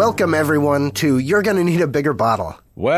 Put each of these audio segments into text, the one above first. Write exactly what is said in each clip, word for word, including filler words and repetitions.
Welcome, everyone, to You're Gonna Need a Bigger Bottle.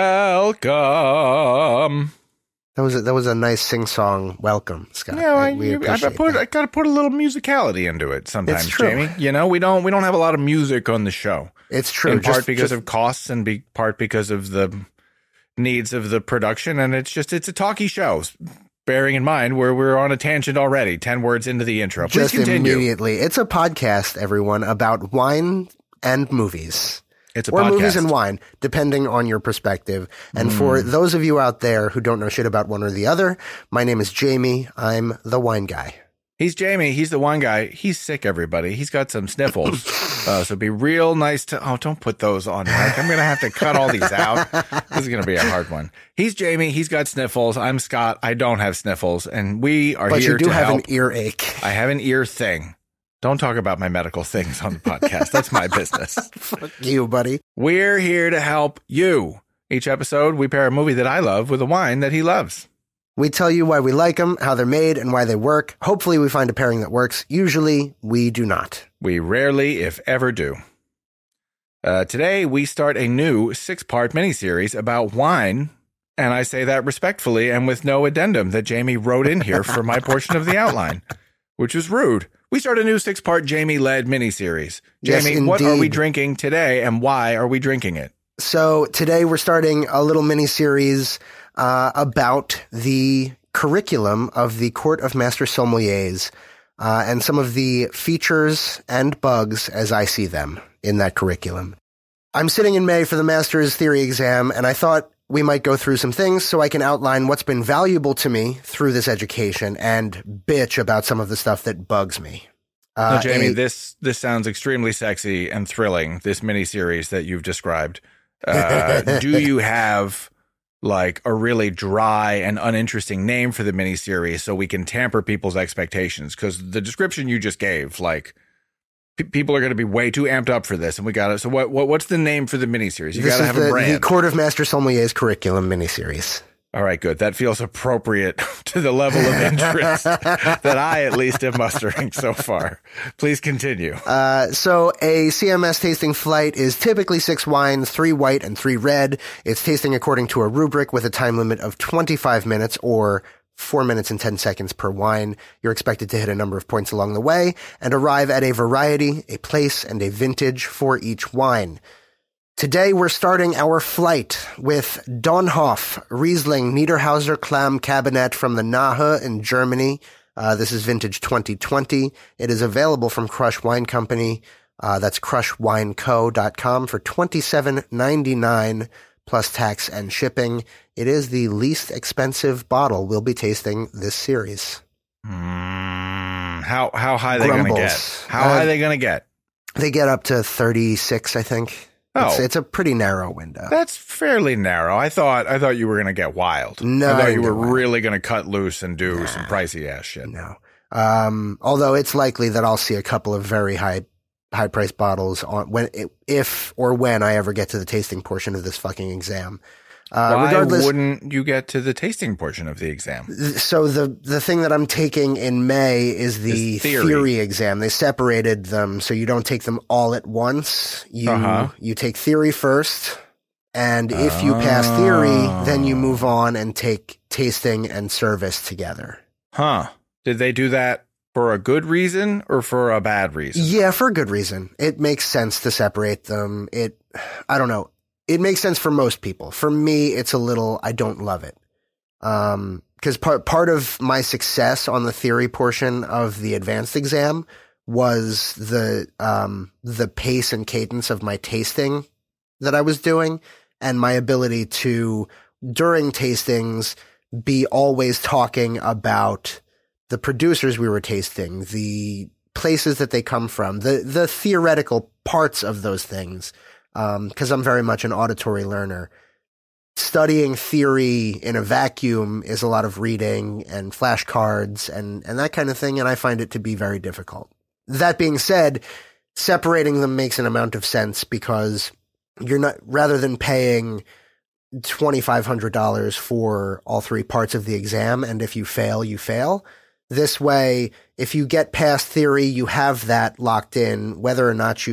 Welcome. That was a, that was a nice sing-song welcome, Scott. Yeah, I, we you, I, appreciate put, that. I gotta put a little musicality into it sometimes, It's true. Jamie. You know, we don't we don't have a lot of music on the show. It's true. In part Just- because just- of costs and be part because of the needs of the production, and it's just it's a talky show. Bearing in mind where we're on a tangent already, ten words into the intro. Please just continue. immediately. It's a podcast, everyone, about wine and movies. It's a or podcast. movies and wine, depending on your perspective. And Mm. for those of you out there who don't know shit about one or the other, my name is Jamie. I'm the wine guy. He's Jamie. He's the one guy. He's sick, everybody. He's got some sniffles. uh, so be real nice to... Oh, don't put those on, Mike. I'm going to have to cut all these out. This is going to be a hard one. He's Jamie. He's got sniffles. I'm Scott. I don't have sniffles. And we are But here you do to have help. an earache. I have an ear thing. Don't talk about my medical things on the podcast. That's my business. Fuck you, buddy. We're here to help you. Each episode, we pair a movie that I love with a wine that he loves. We tell you why we like them, how they're made, and why they work. Hopefully we find a pairing that works. Usually we do not. We rarely, if ever, do. Uh, today, we start a new six-part miniseries about wine, and I say that respectfully and with no addendum that Jamie wrote in here for my portion of the outline, which was rude. We start a new six-part Jamie-led miniseries. Yes, Jamie, what are we indeed. drinking today, and why are we drinking it? So today we're starting a little mini-series uh, about the curriculum of the Court of Master Sommeliers uh, and some of the features and bugs as I see them in that curriculum. I'm sitting in May for the Master's Theory exam, and I thought we might go through some things so I can outline what's been valuable to me through this education and bitch about some of the stuff that bugs me. Uh, Now, Jamie, a- this this sounds extremely sexy and thrilling, this miniseries that you've described. Uh, do you have like a really dry and uninteresting name for the miniseries so we can tamper people's expectations? Because the description you just gave, like, pe- people are going to be way too amped up for this, and we got to. So, what, what what's the name for the miniseries? You this got to is have the, a the brand. Court of Master Sommeliers curriculum miniseries. All right, good. That feels appropriate to the level of interest that I at least am mustering so far. Please continue. Uh, so a C M S tasting flight is typically six wines, three white and three red. It's tasting according to a rubric with a time limit of twenty-five minutes or four minutes and ten seconds per wine. You're expected to hit a number of points along the way and arrive at a variety, a place, and a vintage for each wine. Today, we're starting our flight with Donhoff Riesling Niederhauser Clam Cabernet from the Nahe in Germany. Uh, this is vintage twenty twenty. It is available from Crush Wine Company. Uh, that's crush wine co dot com for twenty-seven ninety-nine plus tax and shipping. It is the least expensive bottle we'll be tasting this series. Mm, how how high are they going to Grumbles. get? How Uh, high are they going to get? They get up to thirty-six, I think. It's, Oh. it's a pretty narrow window. That's fairly narrow. I thought I thought you were going to get wild. No, I thought I you didn't were get wild. really going to cut loose and do some pricey ass shit. No. Um, although it's likely that I'll see a couple of very high, high priced bottles on when, if or when I ever get to the tasting portion of this fucking exam. Uh, Why regardless, wouldn't you get to the tasting portion of the exam? so the, the thing that I'm taking in May is the Is theory. theory. exam. They separated them so you don't take them all at once. You, Uh-huh. you take theory first. And if you pass theory, then you move on and take tasting and service together. Huh. Did they do that for a good reason or for a bad reason? Yeah, for a good reason. It makes sense to separate them. It, I don't know. It makes sense for most people. For me, it's a little, I don't love it. Um, cause part, part of my success on the theory portion of the advanced exam was the, um, the pace and cadence of my tasting that I was doing and my ability to, during tastings, be always talking about the producers we were tasting, the places that they come from, the, the theoretical parts of those things. Um, cause I'm very much an auditory learner. Studying theory in a vacuum is a lot of reading and flashcards and, and that kind of thing. And I find it to be very difficult. That being said, separating them makes an amount of sense because you're not, rather than paying twenty-five hundred dollars for all three parts of the exam, and if you fail, you fail. This way, if you get past theory, you have that locked in, whether or not you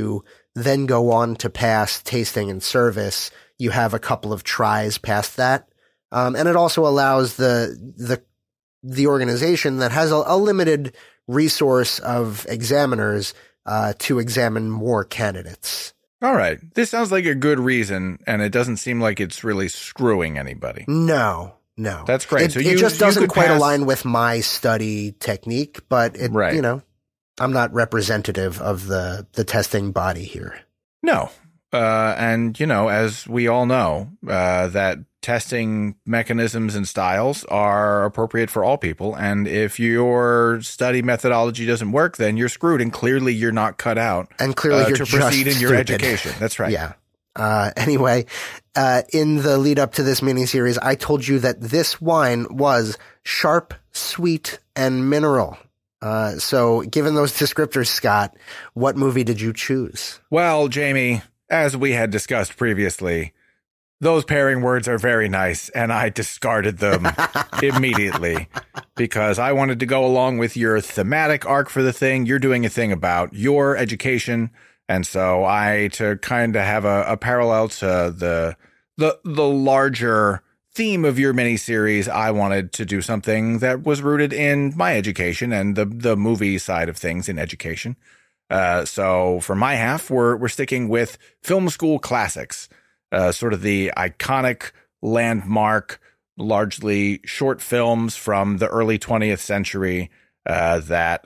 then go on to pass tasting and service, you have a couple of tries past that. Um, and it also allows the, the, the organization that has a, a limited resource of examiners, uh, to examine more candidates. All right. This sounds like a good reason, and it doesn't seem like it's really screwing anybody. No, no. That's great. It, so it you, just you doesn't could quite pass- align with my study technique, but it, Right. you know, I'm not representative of the, the testing body here. No. Uh, and, you know, as we all know, uh, that testing mechanisms and styles are appropriate for all people. And if your study methodology doesn't work, then you're screwed. And clearly you're not cut out and clearly uh, you're to just proceed in your stupid. education. That's right. Yeah. Uh, anyway, uh, in the lead up to this miniseries, I told you that this wine was sharp, sweet, and mineral. Uh, so given those descriptors, Scott, what movie did you choose? Well, Jamie, as we had discussed previously, those pairing words are very nice, and I discarded them immediately because I wanted to go along with your thematic arc for the thing. You're doing a thing about your education, and so I, to kind of have a, a parallel to the the the larger theme of your miniseries, I wanted to do something that was rooted in my education and the the movie side of things in education. Uh, so for my half, we're we're sticking with film school classics, uh, sort of the iconic landmark, largely short films from the early twentieth century uh, that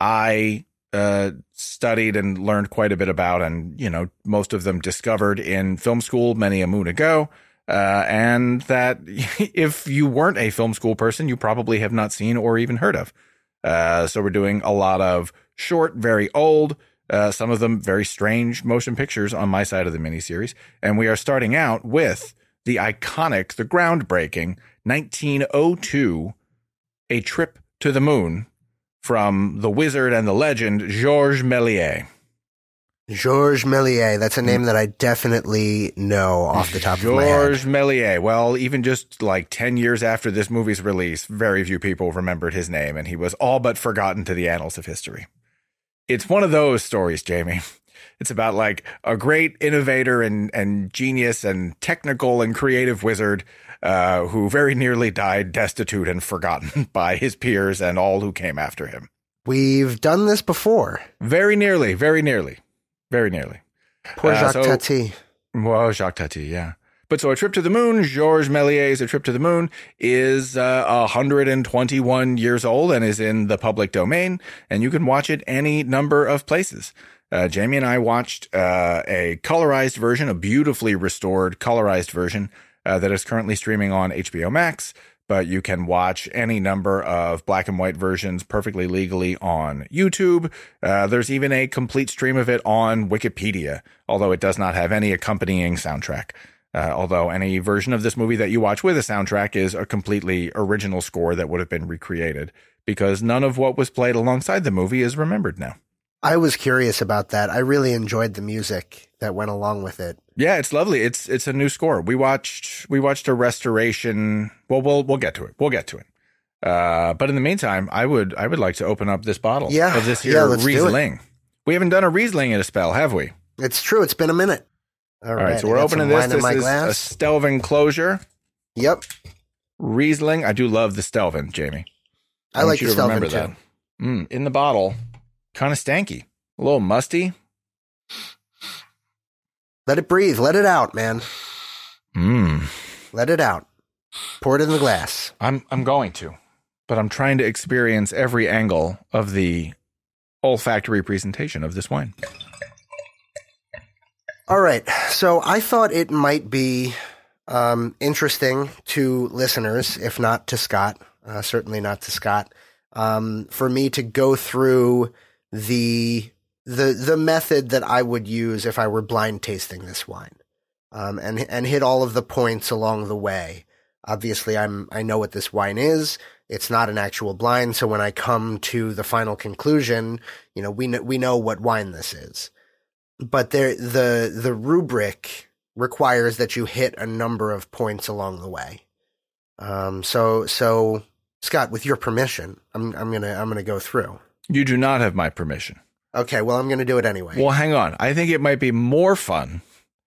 I uh, studied and learned quite a bit about, and you know, most of them discovered in film school many a moon ago. Uh, and that if you weren't a film school person, you probably have not seen or even heard of. Uh, so we're doing a lot of short, very old, uh, some of them very strange motion pictures on my side of the miniseries. And we are starting out with the iconic, the groundbreaking nineteen oh two, A Trip to the Moon from the wizard and the legend, Georges Méliès. Georges Méliès. That's a name that I definitely know off the top of my head. Georges Méliès. Well, even just like ten years after this movie's release, very few people remembered his name, and he was all but forgotten to the annals of history. It's one of those stories, Jamie. It's about like a great innovator and, and genius and technical and creative wizard uh, who very nearly died destitute and forgotten by his peers and all who came after him. We've done this before. Very nearly, very nearly. Very nearly. Poor Jacques uh, so, Tati. Well, Jacques Tati, yeah. But so A Trip to the Moon, Georges Méliès' A Trip to the Moon is uh, one hundred twenty-one years old and is in the public domain, and you can watch it any number of places. Uh, Jamie and I watched uh, a colorized version, a beautifully restored colorized version uh, that is currently streaming on H B O Max. But you can watch any number of black and white versions perfectly legally on YouTube. Uh, there's even a complete stream of it on Wikipedia, although it does not have any accompanying soundtrack. Uh, although any version of this movie that you watch with a soundtrack is a completely original score that would have been recreated, because none of what was played alongside the movie is remembered now. I was curious about that. I really enjoyed the music that went along with it. Yeah, it's lovely. It's it's a new score. We watched we watched a restoration. Well, we'll we'll get to it. We'll get to it. Uh, but in the meantime, I would I would like to open up this bottle yeah, of this here yeah, let's Riesling. We haven't done a Riesling in a spell, have we? It's true. It's been a minute. All, All right, right, so we're opening this. This is a Stelvin Closure. Yep. Riesling. I do love the Stelvin, Jamie. I, I like the Stelvin too. Mm, in the bottle, kind of stanky, a little musty. Let it breathe. Let it out, man. Mm. Let it out. Pour it in the glass. I'm I'm going to, but I'm trying to experience every angle of the olfactory presentation of this wine. All right. So I thought it might be um, interesting to listeners, if not to Scott, uh, certainly not to Scott, um, for me to go through the the the method that I would use if I were blind tasting this wine, um, and and hit all of the points along the way. Obviously, I'm I know what this wine is. It's not an actual blind, so when I come to the final conclusion, you know, we know, we know what wine this is. But there, the the rubric requires that you hit a number of points along the way. Um, so so Scott, with your permission, I'm I'm gonna I'm gonna go through. You do not have my permission. Okay, well, I'm going to do it anyway. Well, hang on. I think it might be more fun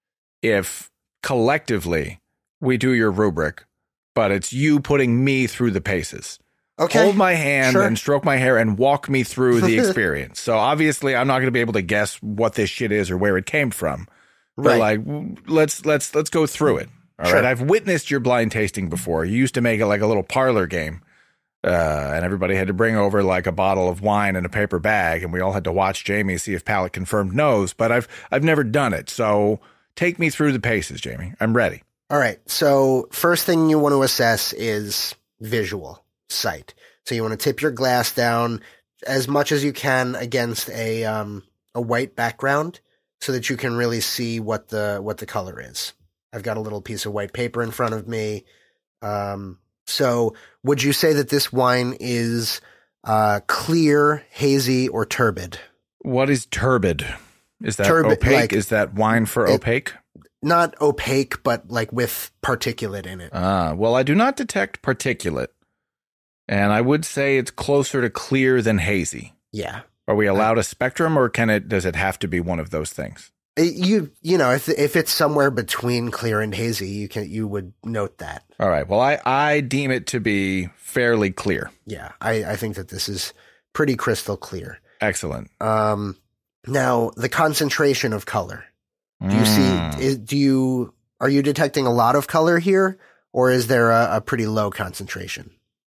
if collectively we do your rubric, but it's you putting me through the paces. Okay. Hold my hand Sure. and stroke my hair and walk me through the experience. So obviously I'm not going to be able to guess what this shit is or where it came from. But Right. like, let's let's let's go through it. All Sure. right. I've witnessed your blind tasting before. You used to make it like a little parlor game. Uh, and everybody had to bring over like a bottle of wine in a paper bag, and we all had to watch Jamie see if palate confirmed nose. But I've I've never done it, so take me through the paces, Jamie. I'm ready. All right. So first thing you want to assess is visual sight. So you want to tip your glass down as much as you can against a um, a white background, so that you can really see what the what the color is. I've got a little piece of white paper in front of me. Um, so would you say that this wine is uh, clear, hazy, or turbid? What is turbid? Is that Turbid, opaque? like- is that wine for it- opaque? Not opaque, but like with particulate in it. Ah, well, I do not detect particulate, and I would say it's closer to clear than hazy. Yeah. Are we allowed a spectrum, or can it? Does it have to be one of those things? It- You you know if if it's somewhere between clear and hazy, you can you would note that. All right. Well, I I deem it to be fairly clear. Yeah, I, I think that this is pretty crystal clear. Excellent. Um, now the concentration of color. Do you Mm. see? Is, do you are you detecting a lot of color here, or is there a, a pretty low concentration,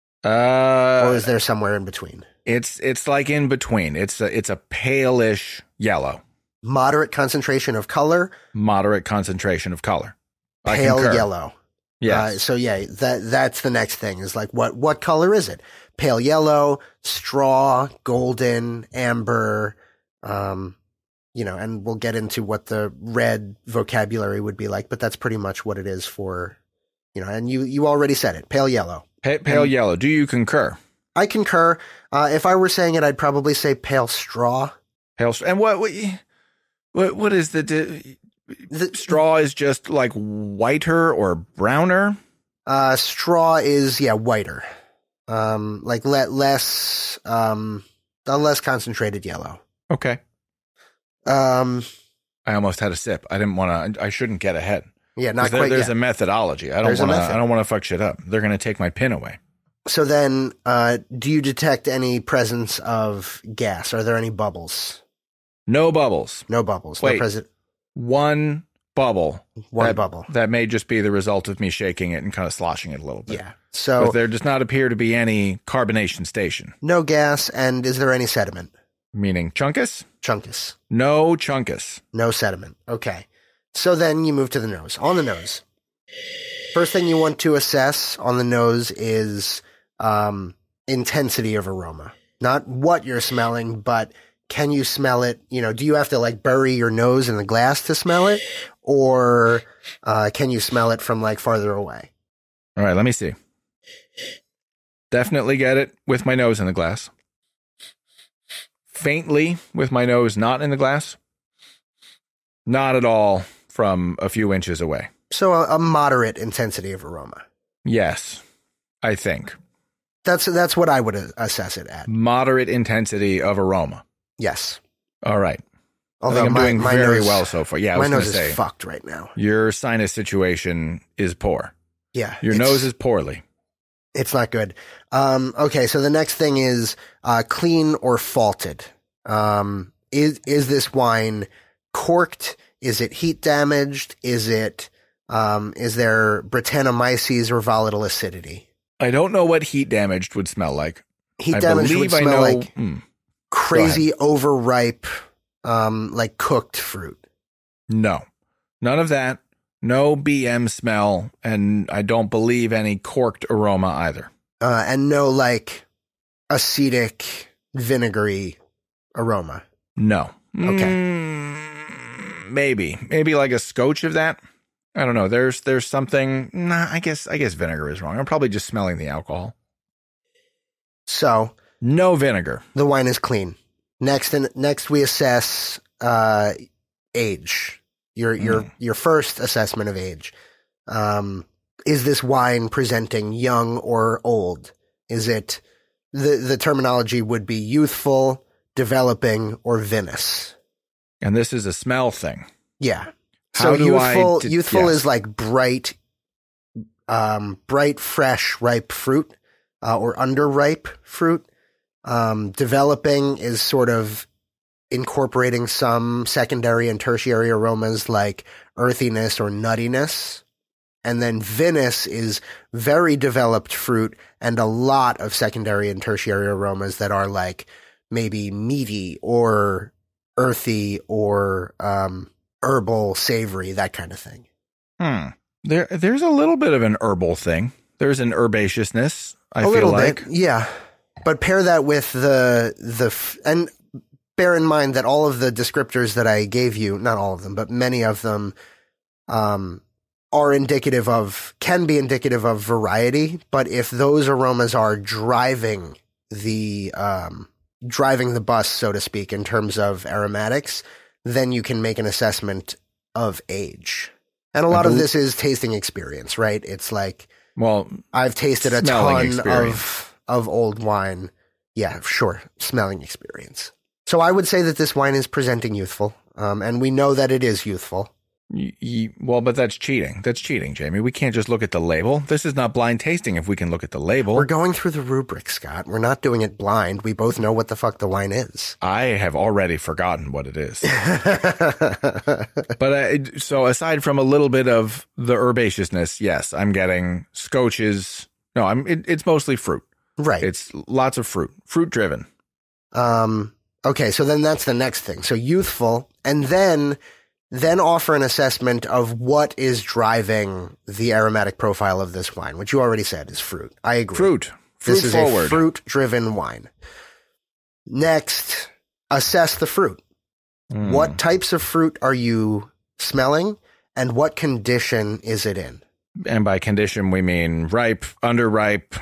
Uh, or is there somewhere in between? It's it's like in between. It's a, it's a palish yellow, Moderate concentration of color, moderate concentration of color. I pale concur. yellow. Yes. Uh, so yeah, that that's the next thing is like what what color is it? Pale yellow, straw, golden, amber, um, you know, and we'll get into what the red vocabulary would be like, but that's pretty much what it is for, you know. And you you already said it, pale yellow. Pa- pale and- yellow. Do you concur? I concur. Uh, if I were saying it, I'd probably say pale straw. Pale. str- And what what what, what is the, the The, straw? Is just like whiter or browner? uh, straw is yeah whiter, um, like le- less um, a less concentrated yellow. Okay. Um, I almost had a sip. I didn't want to. I shouldn't get ahead. yeah, 'Cause not there- quite there's yet. a methodology. I don't There's a want to. method. I don't want to fuck shit up. They're going to take my pin away. So then, uh, do you detect any presence of gas? Are there any bubbles? No bubbles. No bubbles. Wait. No present. One bubble. One that, bubble. That may just be the result of me shaking it and kind of sloshing it a little bit. Yeah. But So there does not appear to be any carbonation station, no gas, and is there any sediment? meaning chunkus? Chunkus. No chunkus. No sediment. Okay. So then you move to the nose. On the nose. First thing you want to assess on the nose is um, intensity of aroma. Not what you're smelling, but can you smell it? You know, do you have to like bury your nose in the glass to smell it? Or uh, can you smell it from like farther away? All right, let me see. Definitely get it with my nose in the glass. Faintly with my nose not in the glass. Not at all from a few inches away. So a, a moderate intensity of aroma. Yes, I think. That's that's what I would uh, assess it at. Moderate intensity of aroma. Yes. All right. Although I think I'm my, doing my very nose, well so far. Yeah, I my was going nose to is say, fucked right now. your sinus situation is poor. Yeah. Your it's- nose is poorly. It's not good. Um, okay, so the next thing is uh, clean or faulted. Um, is is this wine corked? Is it heat damaged? Is it um, is there Brettanomyces or volatile acidity? I don't know what heat damaged would smell like. Heat I damaged would believe I smell know. like Hmm. crazy overripe, um, like cooked fruit. No, none of that. No B M smell, and I don't believe any corked aroma either. Uh, and no like acetic, vinegary aroma. No. Okay. Mm, maybe, maybe like a scotch of that. I don't know. There's there's something. Nah, I guess I guess vinegar is wrong. I'm probably just smelling the alcohol. So No vinegar. the wine is clean. Next, and next we assess uh, age. Your your Mm. your first assessment of age. Um, is this wine presenting young or old? Is it the the terminology would be youthful, developing, or vinous. And this is a smell thing. Yeah. How so do youthful, I d- youthful yes. is like bright, um, bright, fresh, ripe fruit, uh, or underripe fruit. Um, developing is sort of incorporating some secondary and tertiary aromas like earthiness or nuttiness. And then vinous is very developed fruit and a lot of secondary and tertiary aromas that are like maybe meaty or earthy or um, herbal, savory, that kind of thing. Hmm. There, there's a little bit of an herbal thing. There's an herbaceousness, I a feel little like. bit, yeah. But pair that with the the f- and bear in mind that all of the descriptors that I gave you, not all of them, but many of them, um, are indicative of can be indicative of variety. But if those aromas are driving the um, driving the bus, so to speak, in terms of aromatics, then you can make an assessment of age. And a lot of this is tasting experience, right? It's like, well, I've tasted a smelling ton experience. of of old wine. Yeah, sure, smelling experience. So I would say that this wine is presenting youthful, um, and we know that it is youthful. Y- y- well, but that's cheating. That's cheating, Jamie. We can't just look at the label. This is not blind tasting if we can look at the label. We're going through the rubric, Scott. We're not doing it blind. We both know what the fuck the wine is. I have already forgotten what it is. But I, so aside from a little bit of the herbaceousness, yes, I'm getting scotches. No, I'm. It, it's mostly fruit. Right. It's lots of fruit, fruit driven. Um, okay, so then that's the next thing. So youthful, and then then offer an assessment of what is driving the aromatic profile of this wine, which you already said is fruit. I agree. Fruit. Fruit This is forward. a fruit-driven wine. Next, assess the fruit. Mm. What types of fruit are you smelling, and what condition is it in? And by condition, we mean ripe, underripe,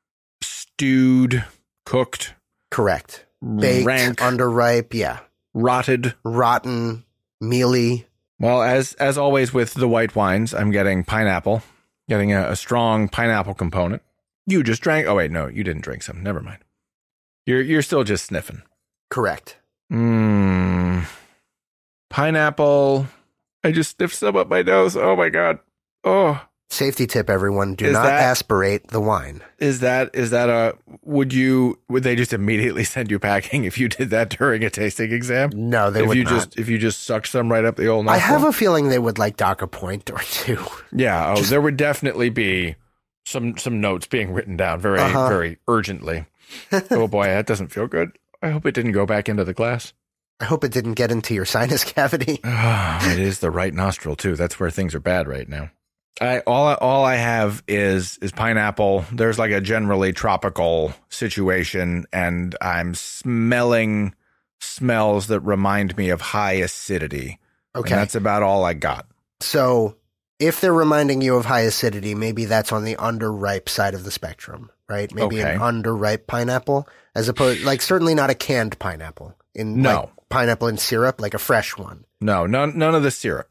stewed, cooked, Correct. Baked, rank, underripe, yeah. rotted. Rotten, mealy. Well, as as always with the white wines, I'm getting pineapple, getting a, a strong pineapple component. You just drank. Oh wait, no, you didn't drink some. Never mind. You're you're still just sniffing. Correct. Mmm. Pineapple. I just sniffed some up my nose. Oh my god. Oh. Safety tip, everyone. Do Is not that- aspirate the wine. Is that is that a would you would they just immediately send you packing if you did that during a tasting exam? No, they if would you not. just if you just sucked some right up the old I nostril? have a feeling they would like dock a point or two. Yeah, oh, there would definitely be some some notes being written down very Uh-huh. very urgently. Oh boy, that doesn't feel good. I hope it didn't go back into the glass. I hope it didn't get into your sinus cavity. It is the right nostril too. That's where things are bad right now. I all I- all I have is is pineapple. There's like a generally tropical situation, and I'm smelling smells that remind me of high acidity. Okay. And that's about all I got. So if they're reminding you of high acidity, maybe that's on the underripe side of the spectrum, right? Maybe Okay. an underripe pineapple, as opposed, like certainly not a canned pineapple. In No. like, pineapple in syrup, like a fresh one. No, none none of the syrup.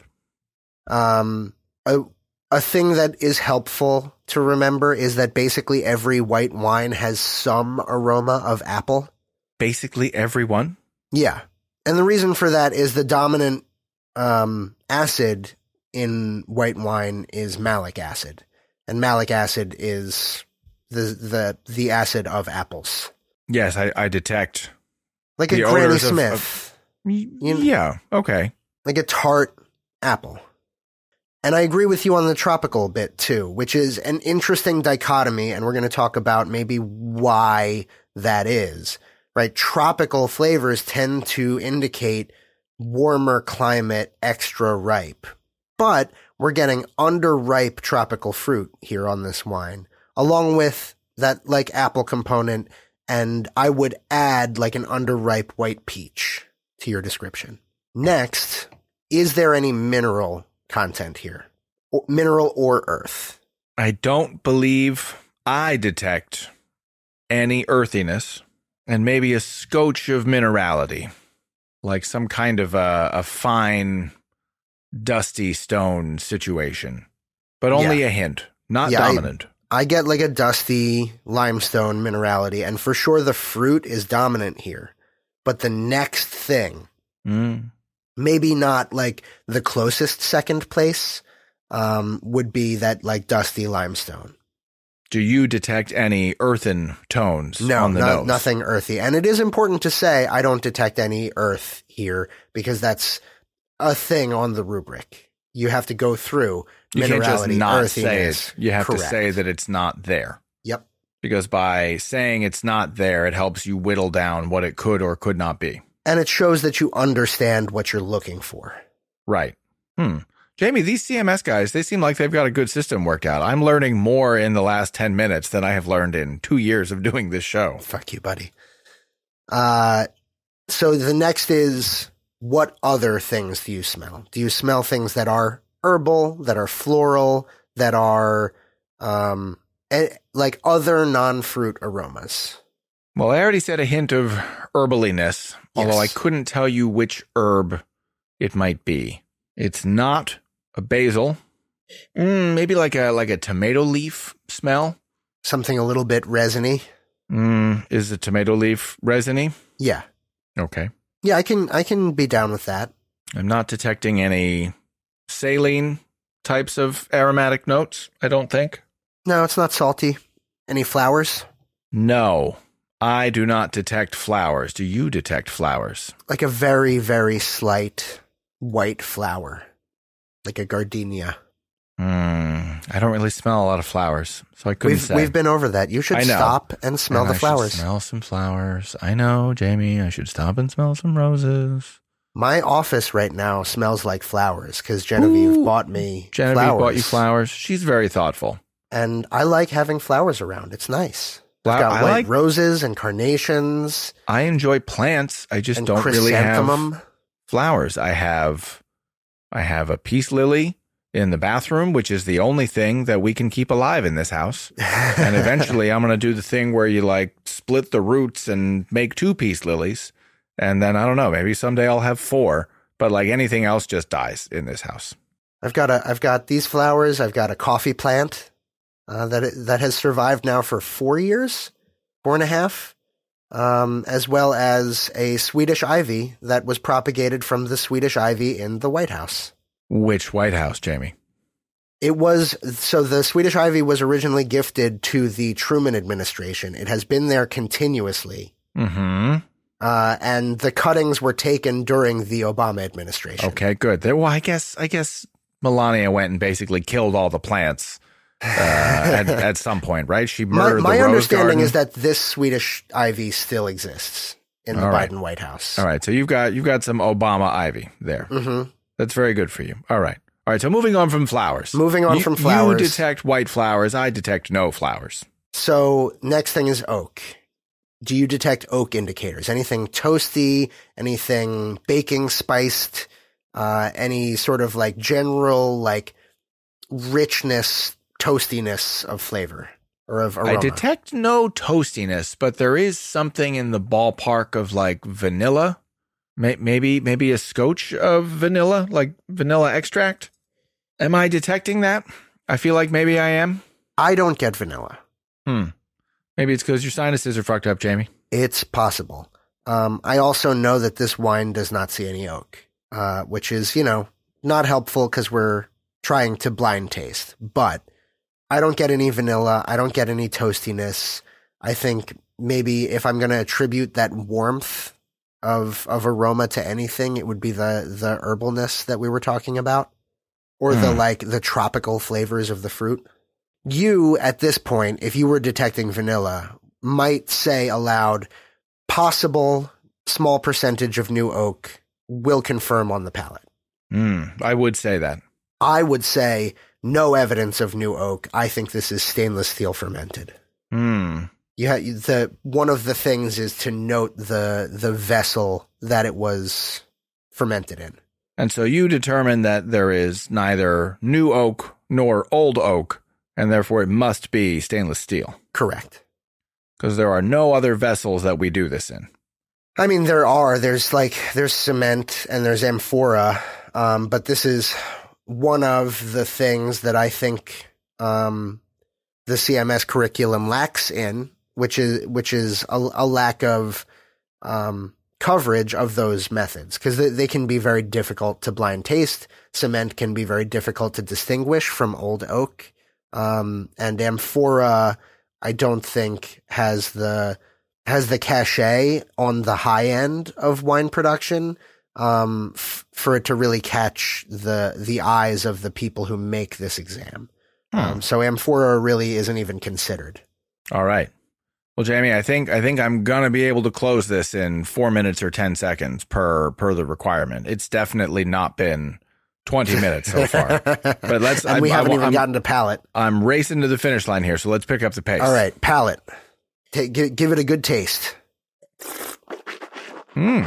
Um, a a thing that is helpful to remember is that basically every white wine has some aroma of apple. Basically everyone. Yeah. And the reason for that is the dominant um, acid in white wine is malic acid. And malic acid is the the the acid of apples. Yes, I, I detect. Like a The Granny odors of- Smith. Y- You- Yeah. Okay. Like a tart apple. And I agree with you on the tropical bit too, which is an interesting dichotomy, and we're going to talk about maybe why that is, right? Tropical flavors tend to indicate warmer climate, extra ripe. But we're getting underripe tropical fruit here on this wine, along with that like apple component, and I would add like an underripe white peach to your description. Next, is there any mineral content here? Or, mineral or earth? I don't believe I detect any earthiness and maybe a scotch of minerality, like some kind of a, a fine, dusty stone situation, but only Yeah. a hint, not Yeah, I- dominant. I get like a dusty limestone minerality, and for sure the fruit is dominant here. but the next thing, Mm. maybe not like the closest second place, um, would be that like dusty limestone. Do you detect any earthen tones No, on the no- nose? nothing earthy. And it is important to say I don't detect any earth here because that's a thing on the rubric. You have to go through You can't just minerality, not say earthiness. it. You have Correct. to say that it's not there. Yep. Because by saying it's not there, it helps you whittle down what it could or could not be. And it shows that you understand what you're looking for. Right. Hmm. Jamie, these C M S guys, they seem like they've got a good system worked out. I'm learning more in the last ten minutes than I have learned in two years of doing this show. Fuck you, buddy. Uh, so the next is, what other things do you smell? Do you smell things that are herbal, that are floral, that are um, eh, like other non-fruit aromas? Well, I already said a hint of herbaliness, although I Yes. couldn't tell you which herb it might be. It's not a basil. Mm, maybe like a like a tomato leaf smell. Something a little bit resiny? Mm, is the tomato leaf resiny? Yeah. Okay. Yeah, I can I can be down with that. I'm not detecting any saline types of aromatic notes, I don't think. No, it's not salty. Any flowers? No, I do not detect flowers. Do you detect flowers? Like a very, very slight white flower. Like a gardenia. Mm, I don't really smell a lot of flowers, so I couldn't We've say. we've been over that. You should I know. stop and smell And the I should flowers. smell some flowers. I know, Jamie. I should stop and smell some roses. My office right now smells like flowers because Genevieve Ooh. bought me Genevieve flowers. bought you flowers. She's very thoughtful. And I like having flowers around. It's nice. Flower- I've got I white like- roses and carnations I enjoy plants. I just and don't really have chrysanthemum. flowers. I have, I have a peace lily in the bathroom, which is the only thing that we can keep alive in this house. And eventually I'm going to do the thing where you like split the roots and make two peace lilies. And then I don't know, maybe someday I'll have four, but like anything else just dies in this house. I've got a I've got these flowers. I've got a coffee plant uh, that that has survived now for four years, four and a half, um, as well as a Swedish ivy that was propagated from the Swedish ivy in the White House. Which White House, Jamie? It was so the Swedish ivy was originally gifted to the Truman administration. It has been there continuously. Mm-hmm. Uh, and the cuttings were taken during the Obama administration. Okay, good. There, well, I guess I guess Melania went and basically killed all the plants uh, at, at some point, right? She My, murdered my the rose understanding garden. is that this Swedish ivy still exists in the All right. Biden White House. All right, so you've got you've got some Obama ivy there. Mm-hmm. That's very good for you. All right, all right. So moving on from flowers. Moving on You- from flowers. You detect white flowers. I detect no flowers. So next thing is oak. Do you detect oak indicators? Anything toasty? Anything baking spiced? Uh, any sort of like general like richness, toastiness of flavor or of aroma? I detect no toastiness, but there is something in the ballpark of like vanilla. May- Maybe maybe a scotch of vanilla, like vanilla extract. Am I detecting that? I feel like maybe I am. I don't get vanilla. Hmm. Maybe it's because your sinuses are fucked up, Jamie. It's possible. Um, I also know that this wine does not see any oak, uh, which is, you know, not helpful because we're trying to blind taste. But I don't get any vanilla. I don't get any toastiness. I think maybe if I'm going to attribute that warmth of of aroma to anything, it would be the the herbalness that we were talking about, or the Hmm. like the tropical flavors of the fruit. You, at this point, if you were detecting vanilla, might say aloud, possible small percentage of new oak will confirm on the palate. Hmm. I would say that. I would say no evidence of new oak. I think this is stainless steel fermented. Hmm. You ha- the one of the things is to note the the vessel that it was fermented in. And so you determine that there is neither new oak nor old oak, and therefore it must be stainless steel, Correct. because there are no other vessels that we do this in. I mean, there are. There's like there's cement and there's amphora, um, but this is one of the things that I think um, the C M S curriculum lacks in, which is which is a, a lack of um, coverage of those methods because they, they can be very difficult to blind taste. Cement can be very difficult to distinguish from old oak. Um, and amphora, I don't think has the has the cachet on the high end of wine production um, f- for it to really catch the the eyes of the people who make this exam. Hmm. Um, so amphora really isn't even considered. All right. Well, Jamie, I think I think I'm gonna be able to close this in four minutes or ten seconds per per the requirement. It's definitely not been twenty minutes so far, but let's. And I, we haven't I, even I'm, gotten to palate. I'm racing to the finish line here, so let's pick up the pace. All right, palate. Take, give, give it a good taste. Hmm.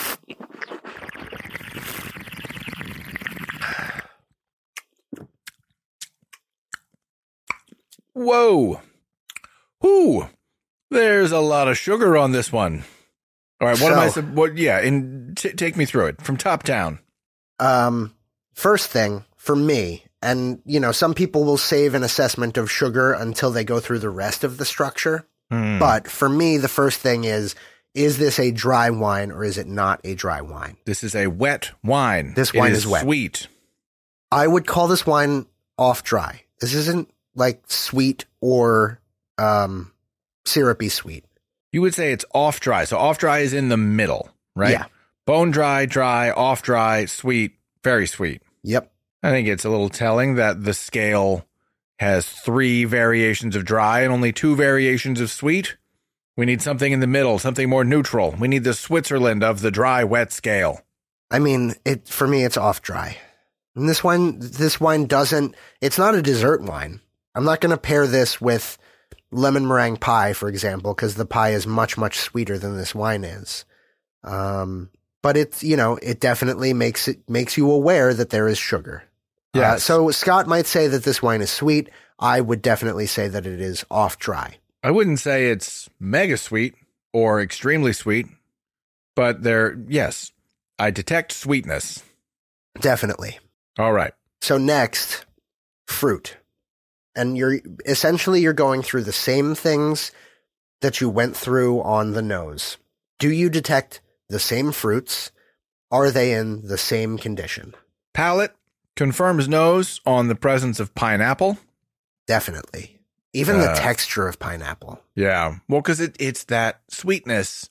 Whoa. Whoo. There's a lot of sugar on this one. All right, what so, am I? What? Yeah, and t- take me through it from top down. Um, first thing for me, and you know, some people will save an assessment of sugar until they go through the rest of the structure. Mm. But for me, the first thing is: is this a dry wine or is it not a dry wine? This is a wet wine. This wine it is, is wet. Sweet. I would call this wine off dry. This isn't like sweet or um. syrupy sweet. You would say it's off dry. So off dry is in the middle, right? Yeah. Bone dry, dry, off dry, sweet, very sweet. Yep. I think it's a little telling that the scale has three variations of dry and only two variations of sweet. We need something in the middle, something more neutral. We need the Switzerland of the dry, wet scale. I mean, it for me, it's off dry. And this wine, this wine doesn't, it's not a dessert wine. I'm not going to pair this with lemon meringue pie, for example, because the pie is much, much sweeter than this wine is. Um, but it's, you know, it definitely makes it makes you aware that there is sugar. Yeah. Uh, so Scott might say that this wine is sweet. I would definitely say that it is off dry. I wouldn't say it's mega sweet or extremely sweet, but there, yes, I detect sweetness. Definitely. All right. So next, fruit. And you're essentially you're going through the same things that you went through on the nose. Do you detect the same fruits? Are they in the same condition? Palate confirms nose on the presence of pineapple. Definitely. Even uh, the texture of pineapple. Yeah. Well, because it, it's that sweetness.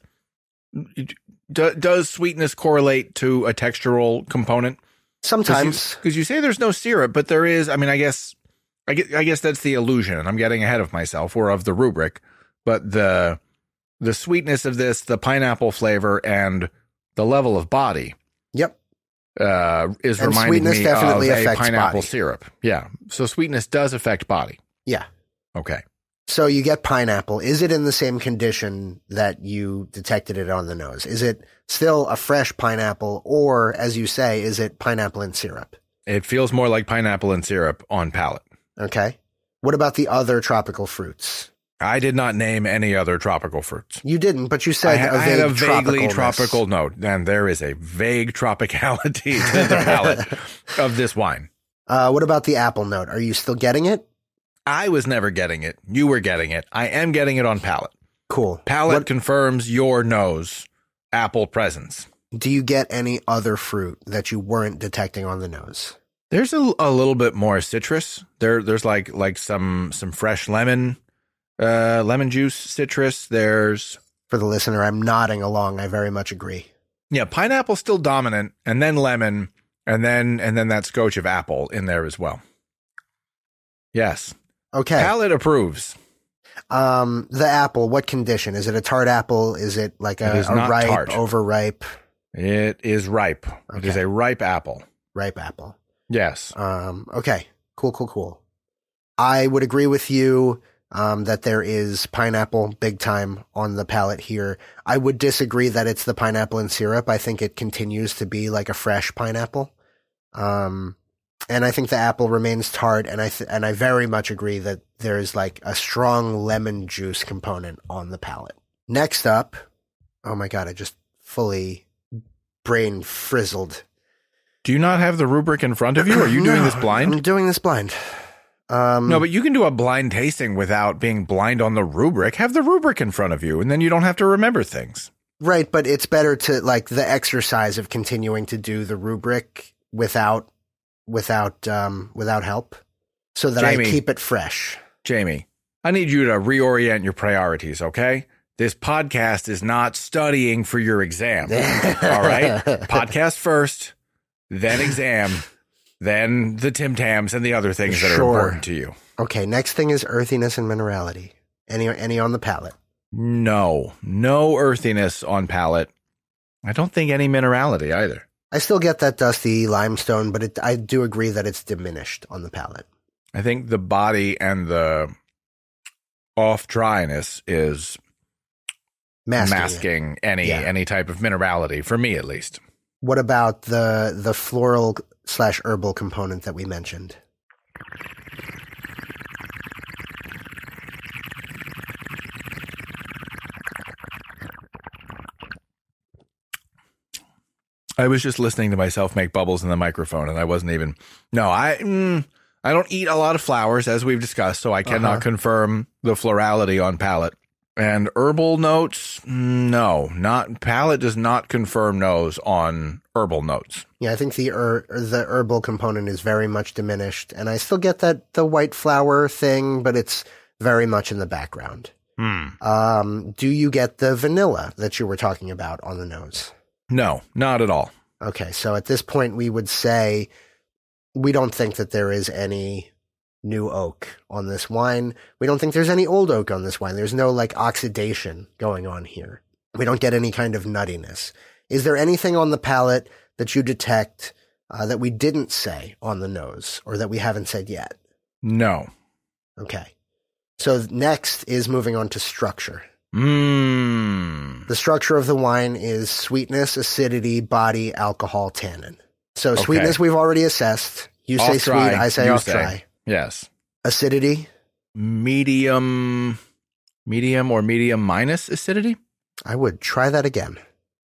Do, does sweetness correlate to a textural component? Sometimes. Because you, you say there's no syrup, but there is. I mean, I guess... I guess, I guess that's the illusion, and I'm getting ahead of myself or of the rubric, but the the sweetness of this, the pineapple flavor, and the level of body, yep, uh, is and reminding me definitely of a pineapple body. syrup. Yeah, so sweetness does affect body. Yeah. Okay. So you get pineapple. Is it in the same condition that you detected it on the nose? Is it still a fresh pineapple, or, as you say, is it pineapple and syrup? It feels more like pineapple and syrup on palate. Okay. What about the other tropical fruits? I did not name any other tropical fruits. You didn't, but you said I, a, I vague had a vaguely tropicalness. tropical note, and there is a vague tropicality to the palate of this wine. Uh, what about the apple note? Are you still getting it? I was never getting it. You were getting it. I am getting it on palate. Cool. Palate what, confirms your nose apple presence. Do you get any other fruit that you weren't detecting on the nose? There's a, a little bit more citrus. There, there's like like some some fresh lemon, uh, lemon juice, citrus. There's for the listener, I'm nodding along. I very much agree. Yeah, pineapple's still dominant, and then lemon, and then and then that scotch of apple in there as well. Yes. Okay. Palate approves. Um, the apple. What condition? Is it a tart apple? Is it like a, it is a not ripe, tart. Overripe? It is ripe. Okay. It is a ripe apple. Ripe apple. Yes. Um, okay. Cool, cool, cool. I would agree with you um, that there is pineapple big time on the palate here. I would disagree that it's the pineapple and syrup. I think it continues to be like a fresh pineapple. Um, and I think the apple remains tart. And I, th- and I very much agree that there's like a strong lemon juice component on the palate. Next up. Oh my God. I just fully brain frizzled. Do you not have the rubric in front of you? Are you doing no, this blind? I'm doing this blind. Um, no, but you can do a blind tasting without being blind on the rubric. Have the rubric in front of you, and then you don't have to remember things. Right, but it's better to like the exercise of continuing to do the rubric without without um, without help, so that Jamie, I keep it fresh. Jamie, I need you to reorient your priorities, okay? This podcast is not studying for your exam. All right? Podcast first, then exam, then the Tim Tams and the other things that Sure. are important to you. Okay, next thing is earthiness and minerality. Any any on the palate? No, no earthiness on palate. I don't think any minerality either. I still get that dusty limestone, but it, I do agree that it's diminished on the palate. I think the body and the off dryness is Masking. it. masking any Yeah. any type of minerality, for me at least. What about the the floral slash herbal component that we mentioned? I was just listening to myself make bubbles in the microphone, and I wasn't even. No, I mm, I don't eat a lot of flowers, as we've discussed, so I cannot Uh-huh. confirm the florality on palate. And herbal notes, no, not palate does not confirm nose on herbal notes. Yeah, I think the er, the herbal component is very much diminished, and I still get that the white flower thing, but it's very much in the background. Hmm. Um, do you get the vanilla that you were talking about on the nose? No, not at all. Okay, so at this point, we would say we don't think that there is any new oak on this wine. We don't think there's any old oak on this wine. There's no like oxidation going on here. We don't get any kind of nuttiness. Is there anything on the palate that you detect uh, that we didn't say on the nose or that we haven't said yet? No. Okay. So next is moving on to structure. Mmm. The structure of the wine is sweetness, acidity, body, alcohol, tannin. So Okay. sweetness we've already assessed. You say Off sweet, dry, I say you off say. dry. Yes. Acidity, Medium, medium or medium minus acidity? I would try that again.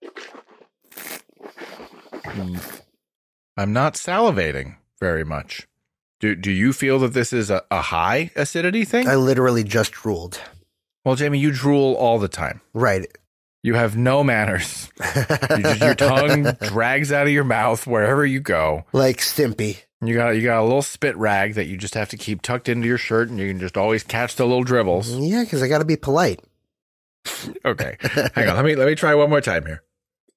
I'm not salivating very much. Do do you feel that this is a, a high acidity thing? I literally just drooled. Well, Jamie, you drool all the time. Right. You have no manners. You just, your tongue drags out of your mouth wherever you go. Like Stimpy. You got you got a little spit rag that you just have to keep tucked into your shirt, and you can just always catch the little dribbles. Yeah, because I got to be polite. Okay, hang on. Let me let me try one more time here.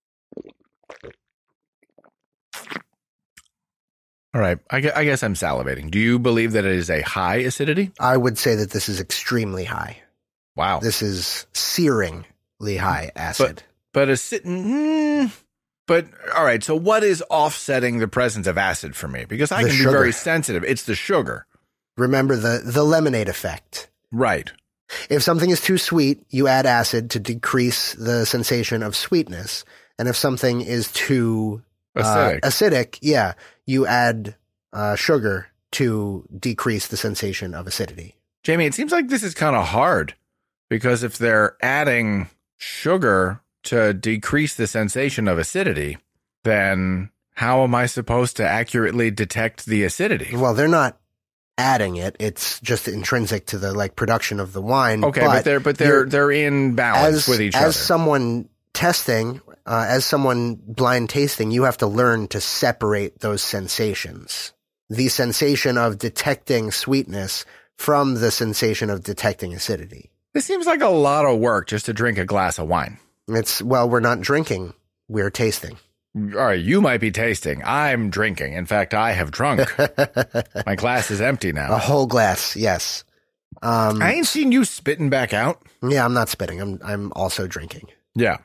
All right, I, gue- I guess I'm salivating. Do you believe that it is a high acidity? I would say that this is extremely high. Wow. This is searingly high acid. But acid. Mm, but all right. So what is offsetting the presence of acid for me? Because I The can sugar. be very sensitive. It's the sugar. Remember the, the lemonade effect. Right. If something is too sweet, you add acid to decrease the sensation of sweetness. And if something is too uh, Acidic. acidic, yeah, you add uh, sugar to decrease the sensation of acidity. Jamie, it seems like this is kind of hard because if they're adding sugar to decrease the sensation of acidity, then how am I supposed to accurately detect the acidity? Well, they're not adding it; it's just intrinsic to the like production of the wine. Okay, but, they're but they're you're- they're in balance as with each as other. someone testing, uh, as someone blind tasting, you have to learn to separate those sensations. The sensation of detecting sweetness from the sensation of detecting acidity. This seems like a lot of work just to drink a glass of wine. It's, well, we're not drinking, we're tasting. All right, you might be tasting. I'm drinking. In fact, I have drunk. My glass is empty A now. whole glass, yes. Um, I ain't seen you spitting back out. yeah, I'm not spitting. I'm I'm also drinking. Yeah.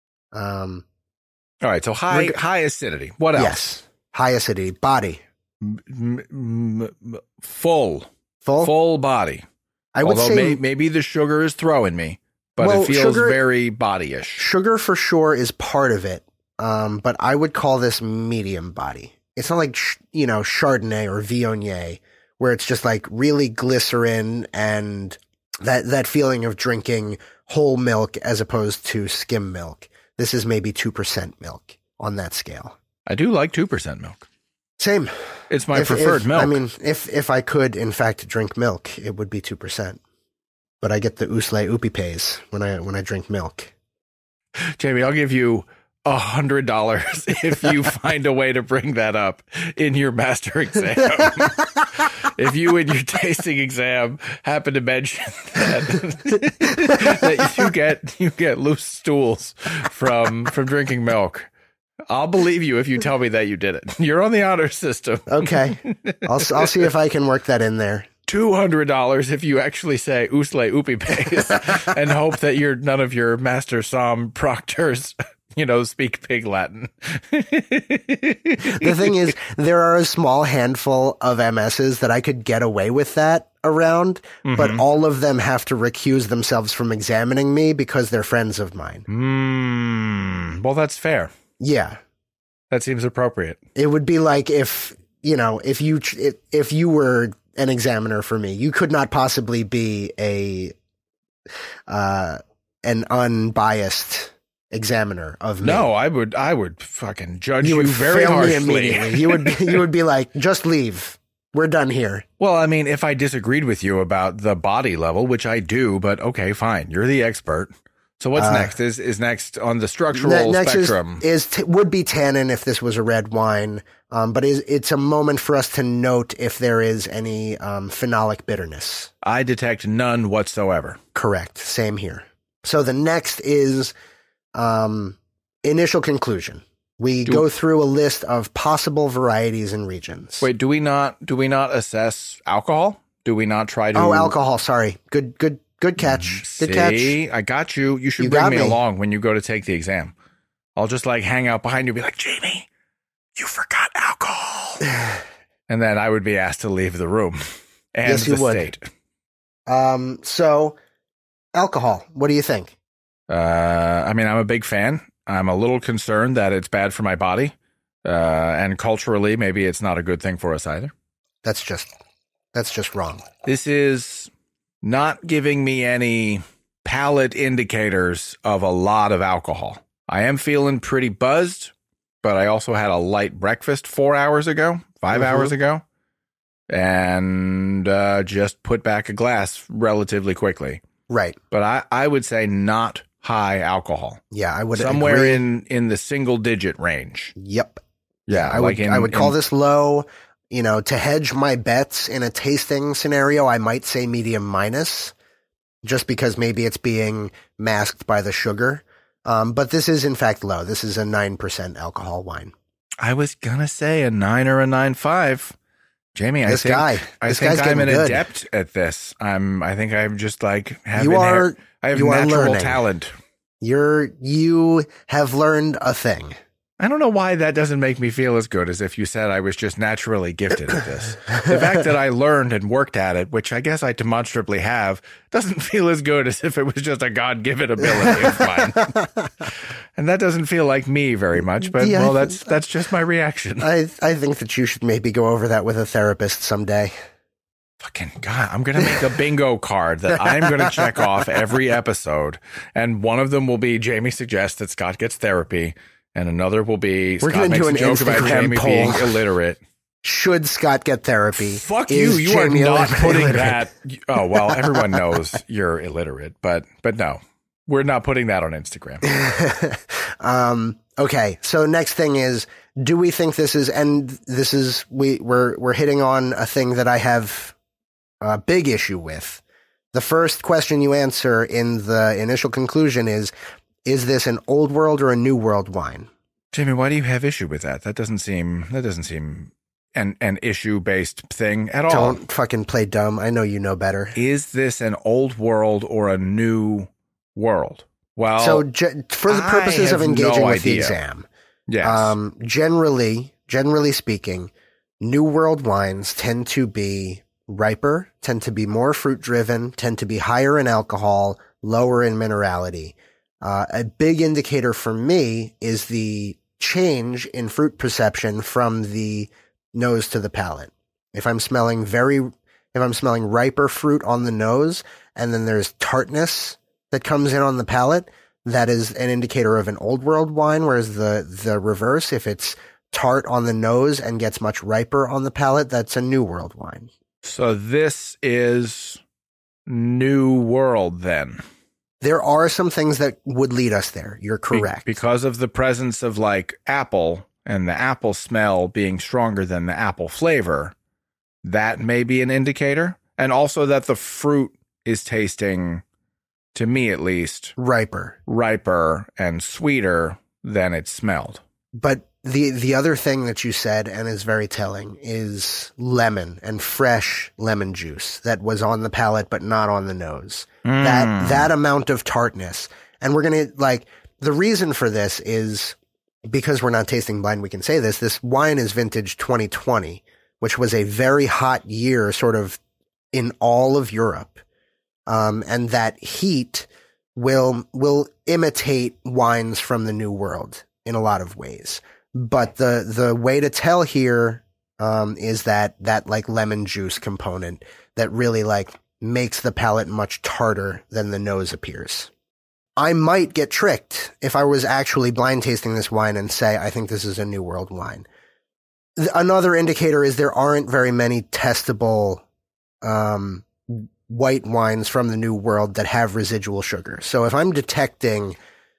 Um, All right, so high We're go- high acidity. What else? yes, high acidity, body, M- m- m- full. full. Full body. I would Although say may, maybe the sugar is throwing me, but Well, it feels sugar- very bodyish. sugar for sure is part of it, um, but I would call this medium body. It's not like sh- you know Chardonnay or Viognier, where it's just like really glycerin and that that feeling of drinking whole milk as opposed to skim milk. This is maybe two percent milk on that scale. I do like two percent milk. Same. It's my If- preferred if- milk. I mean, if if I could in fact drink milk, it would be two percent. But I get the Ousle Oupipes when I when I drink milk. Jamie, I'll give you a hundred dollars if you find a way to bring that up in your master exam. If you in your tasting exam happen to mention that, that you get you get loose stools from from drinking milk, I'll believe you if you tell me that you did it. You're on the honor system. Okay, I'll I'll see if I can work that in there. Two hundred dollars if you actually say "usle upipes" and hope that you're none of your master som proctors, you know, speak pig Latin. The thing is, there are a small handful of M Ss that I could get away with that around, mm-hmm. but all of them have to recuse themselves from examining me because they're friends of mine. Mm, well, that's fair. Yeah. That seems appropriate. It would be like if, you know, if you if you were an examiner for me, you could not possibly be a uh, an unbiased examiner of me. No, I would I would fucking judge you, you would very fail harshly. Me immediately. You would you would be like, just leave. We're done here. Well, I mean, if I disagreed with you about the body level, which I do, but okay, fine. You're the expert. So what's uh, next? Is is next on the structural ne- next spectrum? Is, is t- would be tannin if this was a red wine, um, but is, it's a moment for us to note if there is any um, phenolic bitterness. I detect none whatsoever. Correct. Same here. So the next is um, initial conclusion. We do, go through a list of possible varieties and regions. Wait, do we not do we not assess alcohol? Do we not try to? Oh, alcohol. Sorry. Good. Good. Good catch. See, Good catch. I got you. You should you bring me, me along when you go to take the exam. I'll just like hang out behind you and be like, Jamie, you forgot alcohol. And then I would be asked to leave the room and yes, you the would. state. Um, so alcohol, what do you think? Uh, I mean, I'm a big fan. I'm a little concerned that it's bad for my body. Uh, and culturally, maybe it's not a good thing for us either. That's just, that's just wrong. This is not giving me any palate indicators of a lot of alcohol. I am feeling pretty buzzed, but I also had a light breakfast four hours ago, five mm-hmm. hours ago, and uh, just put back a glass relatively quickly. Right. But I, I would say not high alcohol. Yeah, I would somewhere agree. in in the single digit range. Yep. Yeah, I like would in, I would call in, this low. You know, to hedge my bets in a tasting scenario, I might say medium minus, just because maybe it's being masked by the sugar. Um, but this is in fact low. This is a nine percent alcohol wine. I was gonna say a nine or a nine five. Jamie, this I think guy, I this think guy's I'm an good. adept at this. I'm. I think I'm just like have you are. I have you natural are learning. talent. You're you have learned a thing. I don't know why that doesn't make me feel as good as if you said I was just naturally gifted at this. The fact that I learned and worked at it, which I guess I demonstrably have, doesn't feel as good as if it was just a God-given ability of mine. And that doesn't feel like me very much, but yeah, well, that's that's just my reaction. I I think that you should maybe go over that with a therapist someday. Fucking God, I'm going to make a bingo card that I'm going to check off every episode. And one of them will be Jamie suggests that Scott gets therapy. And another will be We're Scott makes do a an joke Instagram about Jamie poll. being illiterate. Should Scott get therapy? Fuck Is you. You Jamie are not illiterate? putting that. Oh, well, everyone knows you're illiterate, but but no, we're not putting that on Instagram. um, okay. So next thing is, do we think this is, and this is, we, we're, we're hitting on a thing that I have a big issue with. The first question you answer in the initial conclusion is, is this an old world or a new world wine? Jamie, why do you have issue with that? That doesn't seem that doesn't seem an an issue based thing at all. Don't fucking play dumb. I know you know better. Is this an old world or a new world? Well, so ge- for the purposes of engaging no with the idea. exam, yes. Um, generally, generally speaking, new world wines tend to be riper, tend to be more fruit driven, tend to be higher in alcohol, lower in minerality. Uh, a big indicator for me is the change in fruit perception from the nose to the palate. If I'm smelling very, if I'm smelling riper fruit on the nose, and then there's tartness that comes in on the palate, that is an indicator of an old world wine. Whereas the the reverse, if it's tart on the nose and gets much riper on the palate, that's a new world wine. So this is new world then. There are some things that would lead us there. You're correct. Be- because of the presence of like apple and the apple smell being stronger than the apple flavor, that may be an indicator. And also that the fruit is tasting, to me at least, riper, riper and sweeter than it smelled. But the the other thing that you said, and is very telling, is lemon and fresh lemon juice that was on the palate but not on the nose. Mm. That that amount of tartness. And we're going to, like, the reason for this is because we're not tasting blind, we can say this. This wine is vintage twenty twenty, which was a very hot year sort of in all of Europe. Um, and that heat will will imitate wines from the New World in a lot of ways. But the the way to tell here um, is that that like lemon juice component that really like makes the palate much tarter than the nose appears. I might get tricked if I was actually blind tasting this wine and say, I think this is a New World wine. Th- another indicator is there aren't very many testable um, white wines from the New World that have residual sugar. So if I'm detecting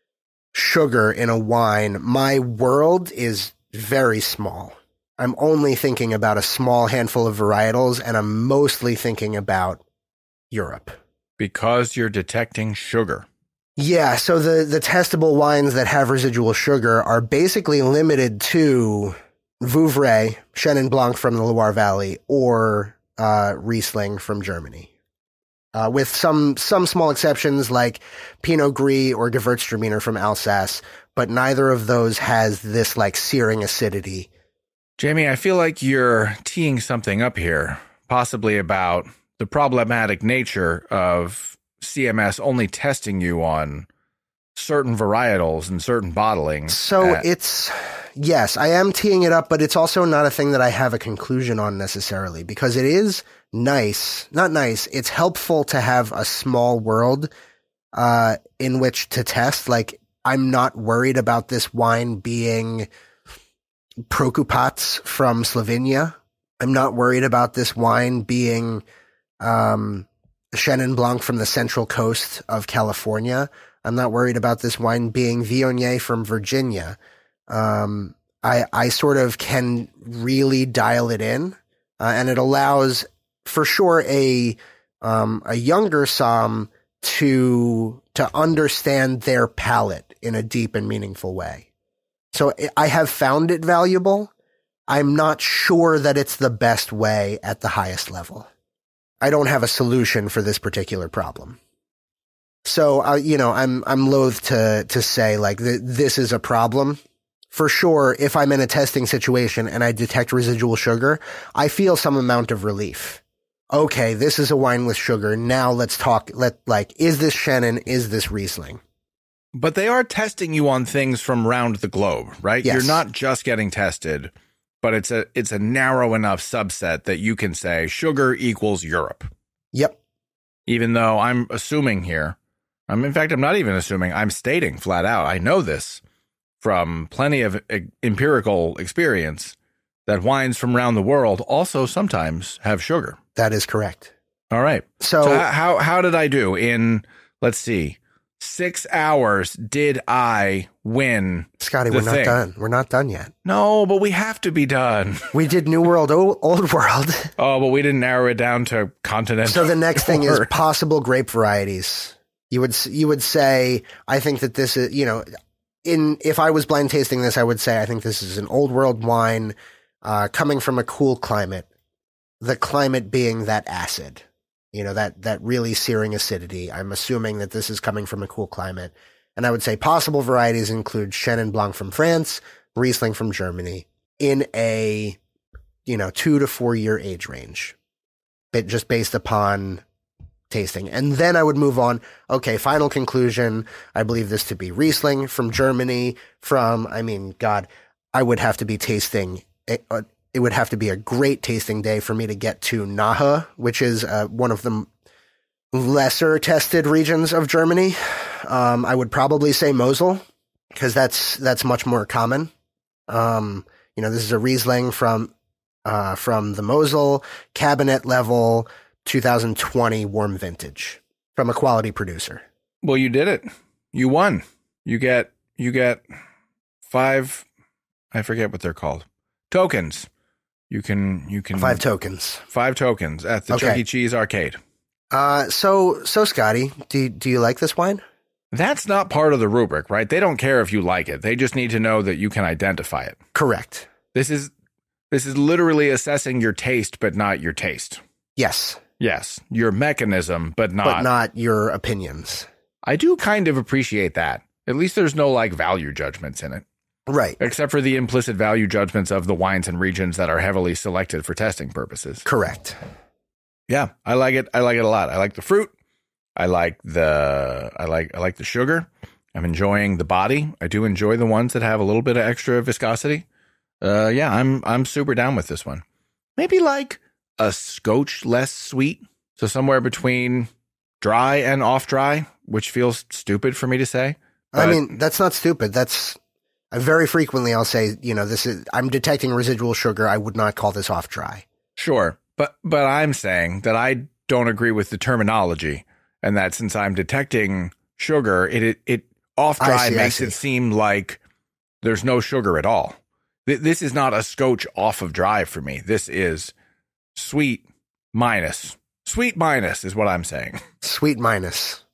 sugar in a wine, my world is very small. I'm only thinking about a small handful of varietals, and I'm mostly thinking about Europe. Because you're detecting sugar. Yeah, so the, the testable wines that have residual sugar are basically limited to Vouvray, Chenin Blanc from the Loire Valley, or uh, Riesling from Germany. Uh, with some some small exceptions like Pinot Gris or Gewürztraminer from Alsace, but neither of those has this like searing acidity. Jamie, I feel like you're teeing something up here, possibly about the problematic nature of C M S only testing you on certain varietals and certain bottling. So at- it's, yes, I am teeing it up, but it's also not a thing that I have a conclusion on necessarily, because it is nice, not nice, it's helpful to have a small world uh, in which to test. Like, I'm not worried about this wine being Prokupats from Slovenia. I'm not worried about this wine being um, Chenin Blanc from the central coast of California. I'm not worried about this wine being Viognier from Virginia. Um, I, I sort of can really dial it in, uh, and it allows, for sure, a um, a younger Somm to to understand their palate in a deep and meaningful way. So I have found it valuable. I'm not sure that it's the best way at the highest level. I don't have a solution for this particular problem. So, uh, you know, I'm I'm loath to to say like th- this is a problem. For sure, if I'm in a testing situation and I detect residual sugar, I feel some amount of relief. Okay, this is a wine with sugar. Now let's talk. Let like, is this Chenin? Is this Riesling? But they are testing you on things from around the globe, right? Yes. You're not just getting tested, but it's a it's a narrow enough subset that you can say sugar equals Europe. Yep. Even though I'm assuming here, I'm in fact I'm not even assuming. I'm stating flat out. I know this from plenty of empirical experience that wines from around the world also sometimes have sugar. That is correct. All right. So, so how how did I do in, let's see, six hours? Did I win? Scotty, we're not thing? done. We're not done yet. No, but we have to be done. We did New World, Old, old World. Oh, but we didn't narrow it down to continental. So the next thing is or- possible grape varieties. You would you would say, I think that this is, you know, in if I was blind tasting this, I would say I think this is an Old World wine uh, coming from a cool climate. The climate being that acid, you know, that, that really searing acidity. I'm assuming that this is coming from a cool climate. And I would say possible varieties include Chenin Blanc from France, Riesling from Germany, in a, you know, two to four year age range, but just based upon tasting. And then I would move on. Okay, final conclusion. I believe this to be Riesling from Germany, from, I mean, God, I would have to be tasting it. Uh, It would have to be a great tasting day for me to get to Nahe, which is uh, one of the lesser tested regions of Germany. Um, I would probably say Mosel, because that's that's much more common. Um, you know, this is a Riesling from uh, from the Mosel, cabinet level, two thousand twenty warm vintage from a quality producer. Well, you did it. You won. You get you get five. I forget what they're called. Tokens. You can you can Five tokens. Five tokens at the Okay. Chuck E. Cheese arcade. Uh, so so Scotty, do do you like this wine? That's not part of the rubric, right? They don't care if you like it. They just need to know that you can identify it. Correct. This is this is literally assessing your taste, but not your taste. Yes, Yes, your mechanism, but not. but not your opinions. I do kind of appreciate that. At least there's no like value judgments in it, Right. except for the implicit value judgments of the wines and regions that are heavily selected for testing purposes. Correct. Yeah, I like it. I like it a lot. I like the fruit. I like the I like I like the sugar. I'm enjoying the body. I do enjoy the ones that have a little bit of extra viscosity. Uh, yeah, I'm I'm super down with this one. Maybe like a scotch less sweet, so somewhere between dry and off dry, which feels stupid for me to say. I but- mean, that's not stupid. That's I very frequently I'll say, you know, this is I'm detecting residual sugar. I would not call this off dry. Sure, but but I'm saying that I don't agree with the terminology, and that since I'm detecting sugar, it it, it off I dry see, I makes see. it seem like there's no sugar at all. Th- This is not a scotch off of dry for me. This is sweet minus. Sweet minus is what I'm saying. Sweet minus.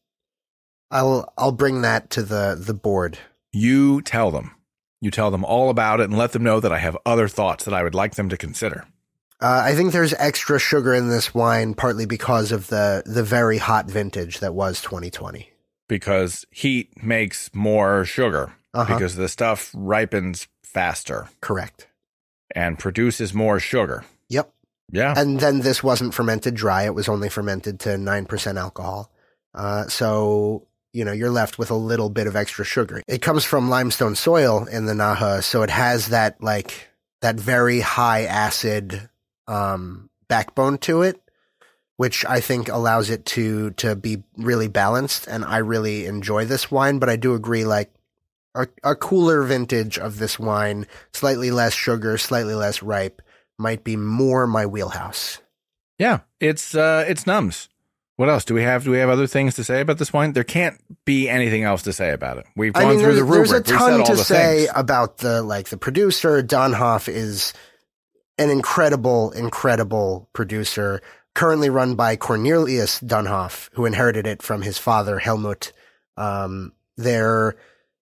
I'll I'll bring that to the the board. You tell them. You tell them all about it and let them know that I have other thoughts that I would like them to consider. Uh, I think there's extra sugar in this wine, partly because of the the very hot vintage that was twenty twenty. Because heat makes more sugar. Uh-huh. Because the stuff ripens faster Correct. and produces more sugar. Yep. Yeah. And then this wasn't fermented dry. It was only fermented to nine percent alcohol. Uh, so, you know, you're left with a little bit of extra sugar. It comes from limestone soil in the Naha, so it has that, like, that very high acid um, backbone to it, which I think allows it to to be really balanced. And I really enjoy this wine, but I do agree, like, a, a cooler vintage of this wine, slightly less sugar, slightly less ripe, might be more my wheelhouse. Yeah. It's uh it's Nums. What else do we have? Do we have other things to say about this wine? There can't be anything else to say about it. We've gone I mean, through there's, the rubric. there's a We've said ton all to the say things. about the like the producer. Donhoff is an incredible, incredible producer. Currently run by Cornelius Donhoff, who inherited it from his father Helmut. Um, they're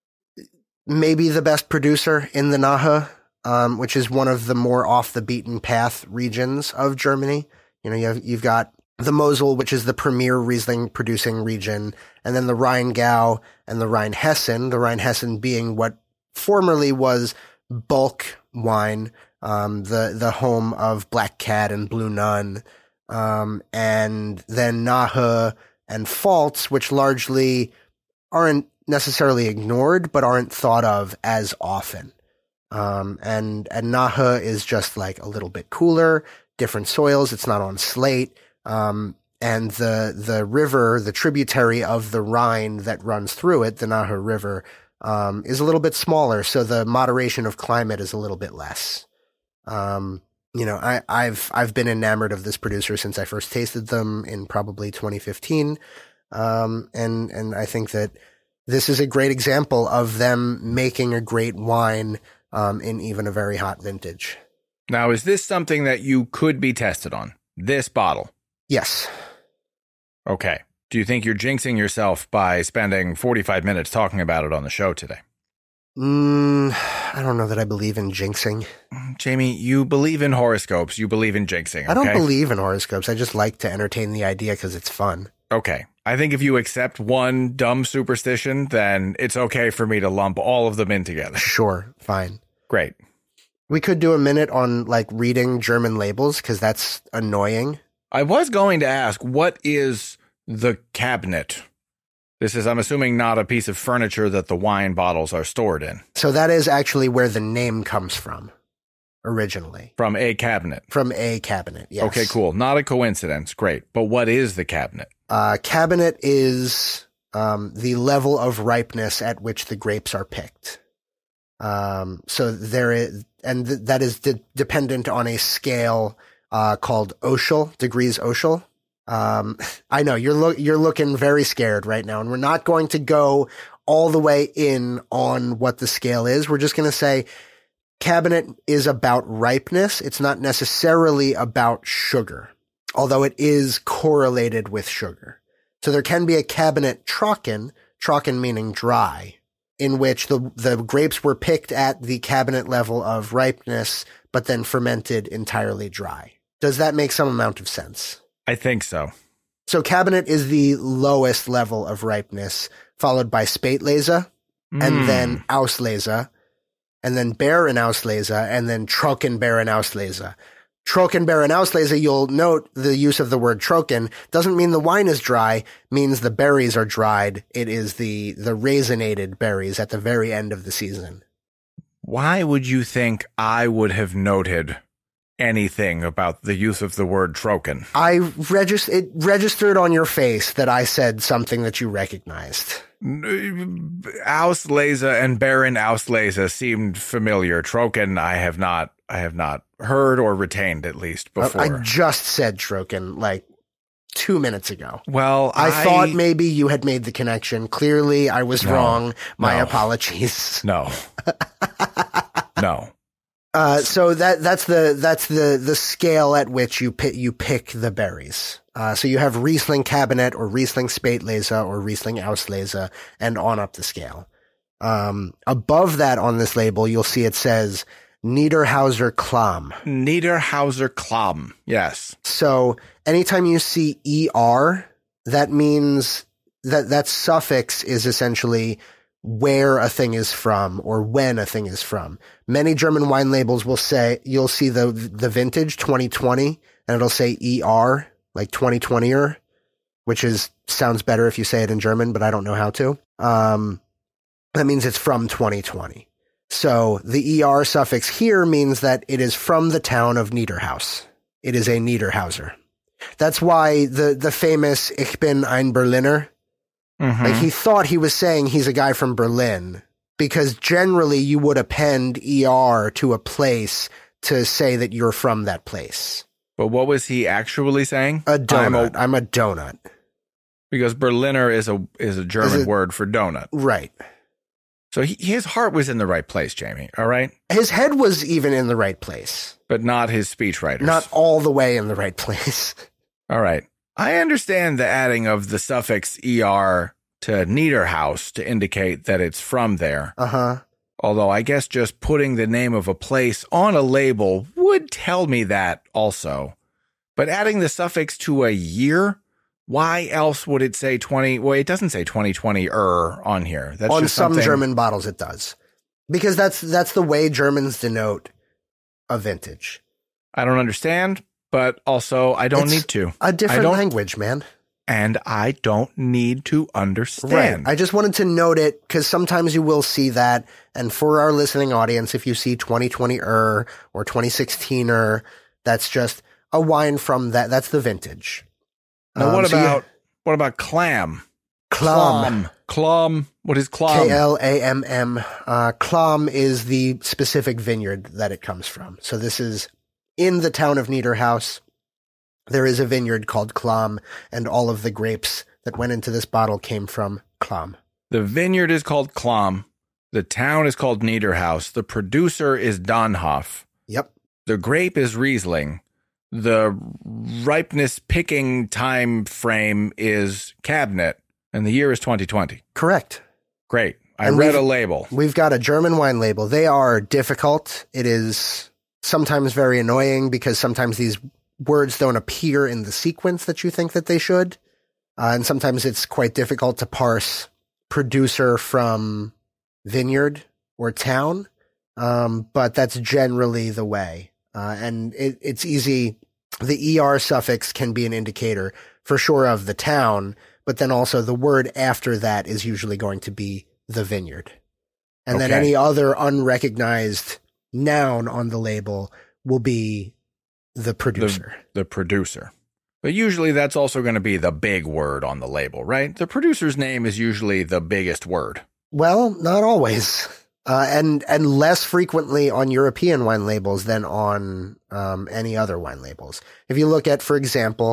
maybe the best producer in the Nahe, um, which is one of the more off the beaten path regions of Germany. You know, you have, you've got the Mosel, which is the premier Riesling producing region, and then the Rheingau and the Rheinhessen, the Rheinhessen being what formerly was bulk wine, um, the, the home of Black Cat and Blue Nun, um, and then Nahe and Pfalz, which largely aren't necessarily ignored, but aren't thought of as often. Um, and, and Nahe is just like a little bit cooler, different soils. It's not on slate. Um, and the, the river, the tributary of the Rhine that runs through it, the Nahe River, um, is a little bit smaller. So the moderation of climate is a little bit less. Um, you know, I, I've, I've been enamored of this producer since I first tasted them in probably twenty fifteen. Um, and, and I think that this is a great example of them making a great wine, um, in even a very hot vintage. Now, is this something that you could be tested on? This bottle? Yes. Okay. Do you think you're jinxing yourself by spending forty-five minutes talking about it on the show today? Mm, I don't know that I believe in jinxing. Jamie, you believe in horoscopes. You believe in jinxing. Okay? I don't believe in horoscopes. I just like to entertain the idea because it's fun. Okay. I think if you accept one dumb superstition, then it's okay for me to lump all of them in together. Sure. Fine. Great. We could do a minute on like reading German labels because that's annoying. I was going to ask, what is the cabinet? This is, I'm assuming, not a piece of furniture that the wine bottles are stored in. So that is actually where the name comes from originally. From a cabinet. From a cabinet, yes. Okay, cool. Not a coincidence. Great. But what is the cabinet? Uh, cabinet is um, the level of ripeness at which the grapes are picked. Um, so there is, and th- that is de- dependent on a scale uh, called Oschel, degrees Oschel. Um, I know you're look you're looking very scared right now, and we're not going to go all the way in on what the scale is. We're just going to say Cabernet is about ripeness. It's not necessarily about sugar, although it is correlated with sugar. So there can be a Cabernet Trocken, Trocken meaning dry, in which the the grapes were picked at the Cabernet level of ripeness, but then fermented entirely dry. Does that make some amount of sense? I think so. So Cabernet is the lowest level of ripeness, followed by Spätlese, Mm. and then Auslese, and then Beerenauslese, and then Trockenbeerenauslese. Trockenbeerenauslese, you'll note the use of the word trocken doesn't mean the wine is dry, means the berries are dried. It is the, the raisinated berries at the very end of the season. Why would you think I would have noted anything about the use of the word trocken? I regist- it registered on your face that I said something that you recognized. Auslese and Beerenauslese seemed familiar. Trocken, I have not, I have not heard or retained, at least before. I just said trocken like two minutes ago. Well, I, I thought maybe you had made the connection. Clearly, I was No, wrong. My no. apologies. no, no. Uh, so that that's the that's the the scale at which you pick you pick the berries. Uh, so you have Riesling Cabernet or Riesling Spätlese or Riesling Auslese, and on up the scale. Um, above that on this label, you'll see it says Niederhauser Klamm. Niederhauser Klamm. Yes. So anytime you see E R, that means that that suffix is essentially where a thing is from or when a thing is from. Many German wine labels will say, you'll see the the vintage twenty twenty, and it'll say E R, like twenty twenty-er, which is sounds better if you say it in German, but I don't know how to. Um, that means it's from twenty twenty. So the E R suffix here means that it is from the town of Niederhaus. It is a Niederhauser. That's why the, the famous Ich bin ein Berliner, Mhm. like he thought he was saying he's a guy from Berlin, because generally you would append E R to a place to say that you're from that place. But what was he actually saying? A I'm donut. a- I'm a donut. because Berliner is a is a German Is it- word for donut. Right. So he, his heart was in the right place, Jamie. All right, His head was even in the right place. but not his speechwriters. Not all the way in the right place. All right. I understand the adding of the suffix er to Niederhaus to indicate that it's from there. Uh-huh. Although I guess just putting the name of a place on a label would tell me that also. But adding the suffix to a year, why else would it say twenty? Well, it doesn't say twenty twenty-er on here. That's On just some something- German bottles it does. Because that's that's the way Germans denote a vintage. I don't understand, but also I don't It's need to. A different I don't, language, man. and I don't need to understand. Right. I just wanted to note it because sometimes you will see that. And for our listening audience, if you see twenty twenty-er or twenty sixteen-er, that's just a wine from that. That's the vintage. Now, Um, what so you- about what about clam? Klamm? Clam. What is clam? K L A M M. Uh, Klamm is the specific vineyard that it comes from. So this is in the town of Niederhaus. There is a vineyard called Klamm, and all of the grapes that went into this bottle came from Klamm. The vineyard is called Clam. The town is called Niederhaus. The producer is Donhoff. Yep. The grape is Riesling. The ripeness picking time frame is Cabernet, and the year is twenty twenty. Correct. Great. I And read we've- a label. We've got a German wine label. They are difficult. It is sometimes very annoying because sometimes these words don't appear in the sequence that you think that they should. Uh, and sometimes it's quite difficult to parse producer from vineyard or town. Um, but that's generally the way. Uh, and it, it's easy. The E R suffix can be an indicator for sure of the town, but then also the word after that is usually going to be the vineyard. And then Okay. any other unrecognized noun on the label will be the producer. The producer. But usually that's also going to be the big word on the label, right? The producer's name is usually the biggest word. Well, not always. Uh, and, and less frequently on European wine labels than on um, any other wine labels. If you look at, for example,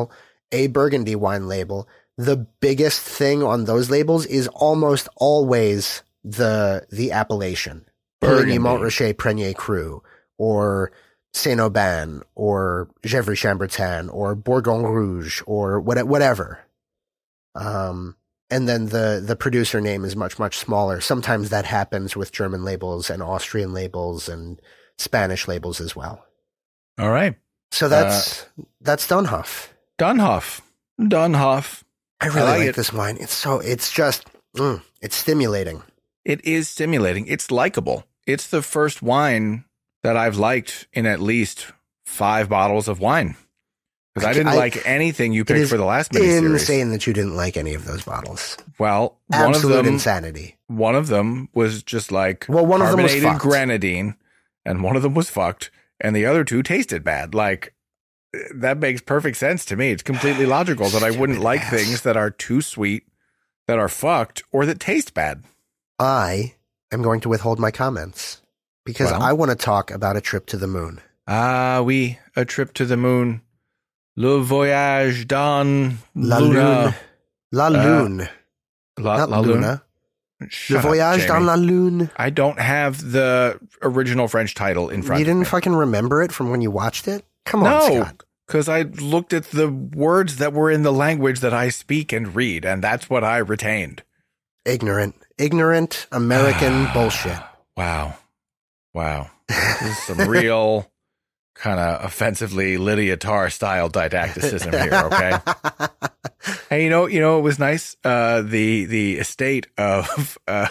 a Burgundy wine label, the biggest thing on those labels is almost always the the appellation. Burgundy, Montrachet, Premier Cru, or Saint-Aubin, or Gevrey-Chambertin, or Bourgogne Rouge, or what, whatever. Um, and then the, the producer name is much, much smaller. Sometimes that happens with German labels and Austrian labels and Spanish labels as well. All right. So that's, uh, that's Dunhoff. Dunhoff. Dunhoff. I really I like, like this wine. It's so, it's just, mm, it's stimulating. It is stimulating. It's likable. It's the first wine that I've liked in at least five bottles of wine. Because I didn't I, like anything you picked for the last miniseries. It's insane that you didn't like any of those bottles. Well, Absolute one of them, insanity. One of them was just like well, one of them was carbonated grenadine, and one of them was fucked, and the other two tasted bad. Like, that makes perfect sense to me. It's completely logical that I wouldn't like ass. things that are too sweet, that are fucked, or that taste bad. I am going to withhold my comments because well, I want to talk about A Trip to the Moon. Ah, oui, A Trip to the Moon. Le Voyage dans La Luna. Lune. La Lune. Uh, La, Not La Luna. Shut Le Voyage up, dans la Lune. I don't have the original French title in front you of me. You didn't fucking remember it from when you watched it? Come on, no, Scott. Because I looked at the words that were in the language that I speak and read, and that's what I retained. Ignorant. Ignorant American bullshit. Wow. Wow. This is some real kind of offensively Lydia Tarr style didacticism here, okay? Hey, you know, you know, it was nice. Uh, the the estate of uh,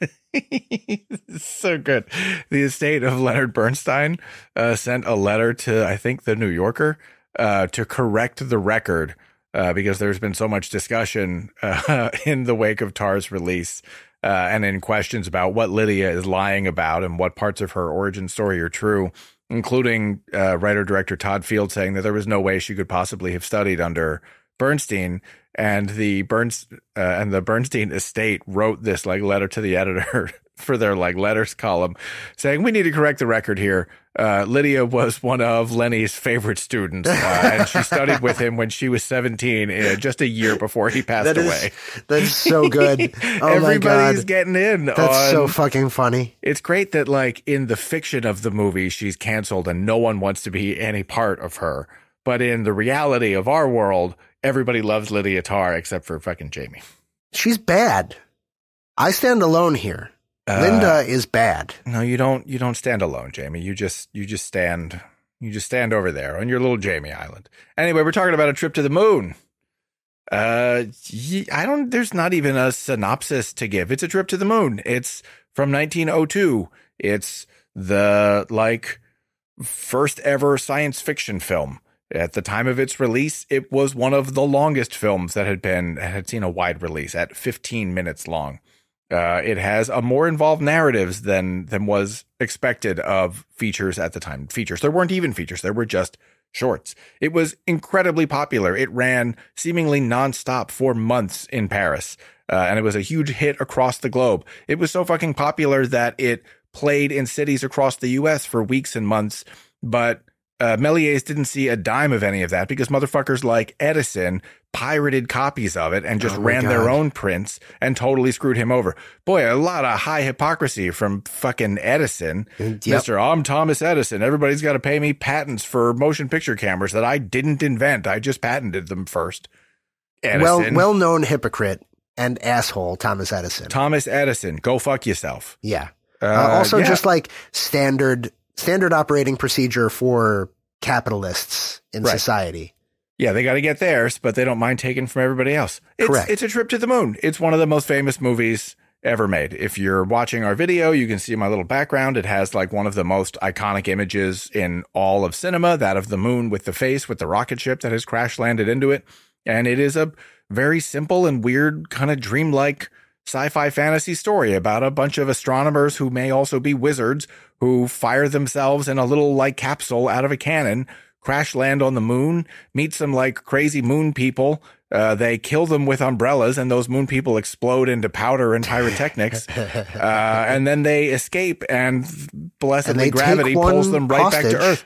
so good. The estate of Leonard Bernstein uh, sent a letter to, I think, the New Yorker uh, to correct the record uh, because there's been so much discussion uh, in the wake of Tarr's release. Uh, and in questions about what Lydia is lying about and what parts of her origin story are true, including uh, writer-director Todd Field saying that there was no way she could possibly have studied under Bernstein, and the Bernst uh, and the Bernstein estate wrote this like letter to the editor for their like letters column saying, we need to correct the record here. Uh, Lydia was one of Lenny's favorite students, uh, and she studied with him when she was seventeen, uh, just a year before he passed that is, away. That's so good. Oh Everybody's getting in. That's on, so fucking funny. It's great that like in the fiction of the movie, she's canceled and no one wants to be any part of her. But in the reality of our world, everybody loves Lydia Tarr except for fucking Jamie. She's bad. I stand alone here. Uh, Linda is bad. No, you don't. You don't stand alone, Jamie. You just, you just stand, you just stand over there on your little Jamie Island. Anyway, we're talking about A Trip to the Moon. Uh, I don't. There's not even a synopsis to give. It's A Trip to the Moon. It's from nineteen oh two. It's the like first ever science fiction film. At the time of its release, it was one of the longest films that had been had seen a wide release at fifteen minutes long. Uh, it has a more involved narratives than than was expected of features at the time. Features. There weren't even features. There were just shorts. It was incredibly popular. It ran seemingly nonstop for months in Paris, uh, and it was a huge hit across the globe. It was so fucking popular that it played in cities across the U S for weeks and months, but Uh, Méliès didn't see a dime of any of that because motherfuckers like Edison pirated copies of it and just oh ran God. their own prints and totally screwed him over. Boy, a lot of high hypocrisy from fucking Edison. Yep. Mister I'm Thomas Edison. Everybody's got to pay me patents for motion picture cameras that I didn't invent. I just patented them first. Edison. Well, well-known hypocrite and asshole, Thomas Edison. Thomas Edison. Go fuck yourself. Yeah. Uh, uh, also, yeah. just like standard... Standard operating procedure for capitalists in right. society. Yeah, they got to get theirs, but they don't mind taking from everybody else. It's, Correct. It's A Trip to the Moon. It's one of the most famous movies ever made. If you're watching our video, you can see my little background. It has like one of the most iconic images in all of cinema, that of the moon with the face with the rocket ship that has crash landed into it. And it is a very simple and weird kind of dreamlike sci-fi fantasy story about a bunch of astronomers who may also be wizards who fire themselves in a little like capsule out of a cannon, crash land on the moon, meet some like crazy moon people. Uh, they kill them with umbrellas and those moon people explode into powder and pyrotechnics. uh, and then they escape and blessedly and they gravity pulls them right hostage. back to Earth.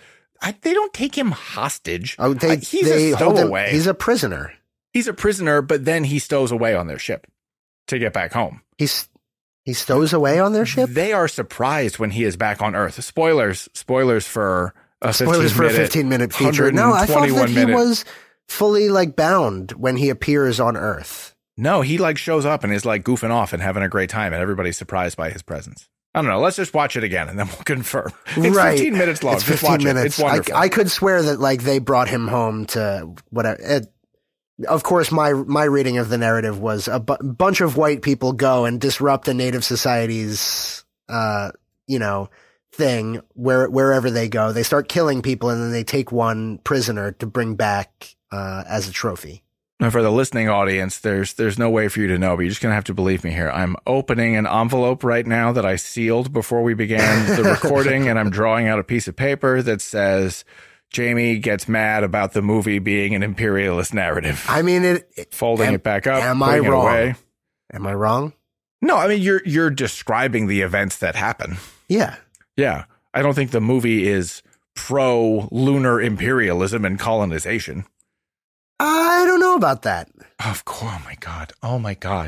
I, they don't take him hostage. Oh, they, I, he's they a hold him. stowaway. He's a prisoner. He's a prisoner, but then he stows away on their ship to get back home. He's he stows away on their ship. They are surprised when he is back on Earth. Spoilers, spoilers for a spoilers for a fifteen minute feature. No, I thought that he minute. was fully like bound when he appears on Earth. No, he like shows up and is like goofing off and having a great time, and everybody's surprised by his presence. I don't know. Let's just watch it again and then we'll confirm. It's right. fifteen minutes long. It's just fifteen watch minutes. It. It's wonderful. I, I could swear that like they brought him home to whatever. It, of course, my my reading of the narrative was a bu- bunch of white people go and disrupt a native society's, uh, you know, thing where wherever they go. They start killing people and then they take one prisoner to bring back uh, as a trophy. Now, for the listening audience, there's there's no way for you to know, but you're just going to have to believe me here. I'm opening an envelope right now that I sealed before we began the recording, and I'm drawing out a piece of paper that says, Jamie gets mad about the movie being an imperialist narrative. I mean, it, it folding am, it back up. Am I wrong? Away. Am I wrong? No, I mean, you're you're describing the events that happen. Yeah. Yeah. I don't think the movie is pro-lunar imperialism and colonization. I don't know about that. Of course. Oh, my God. Oh, my God.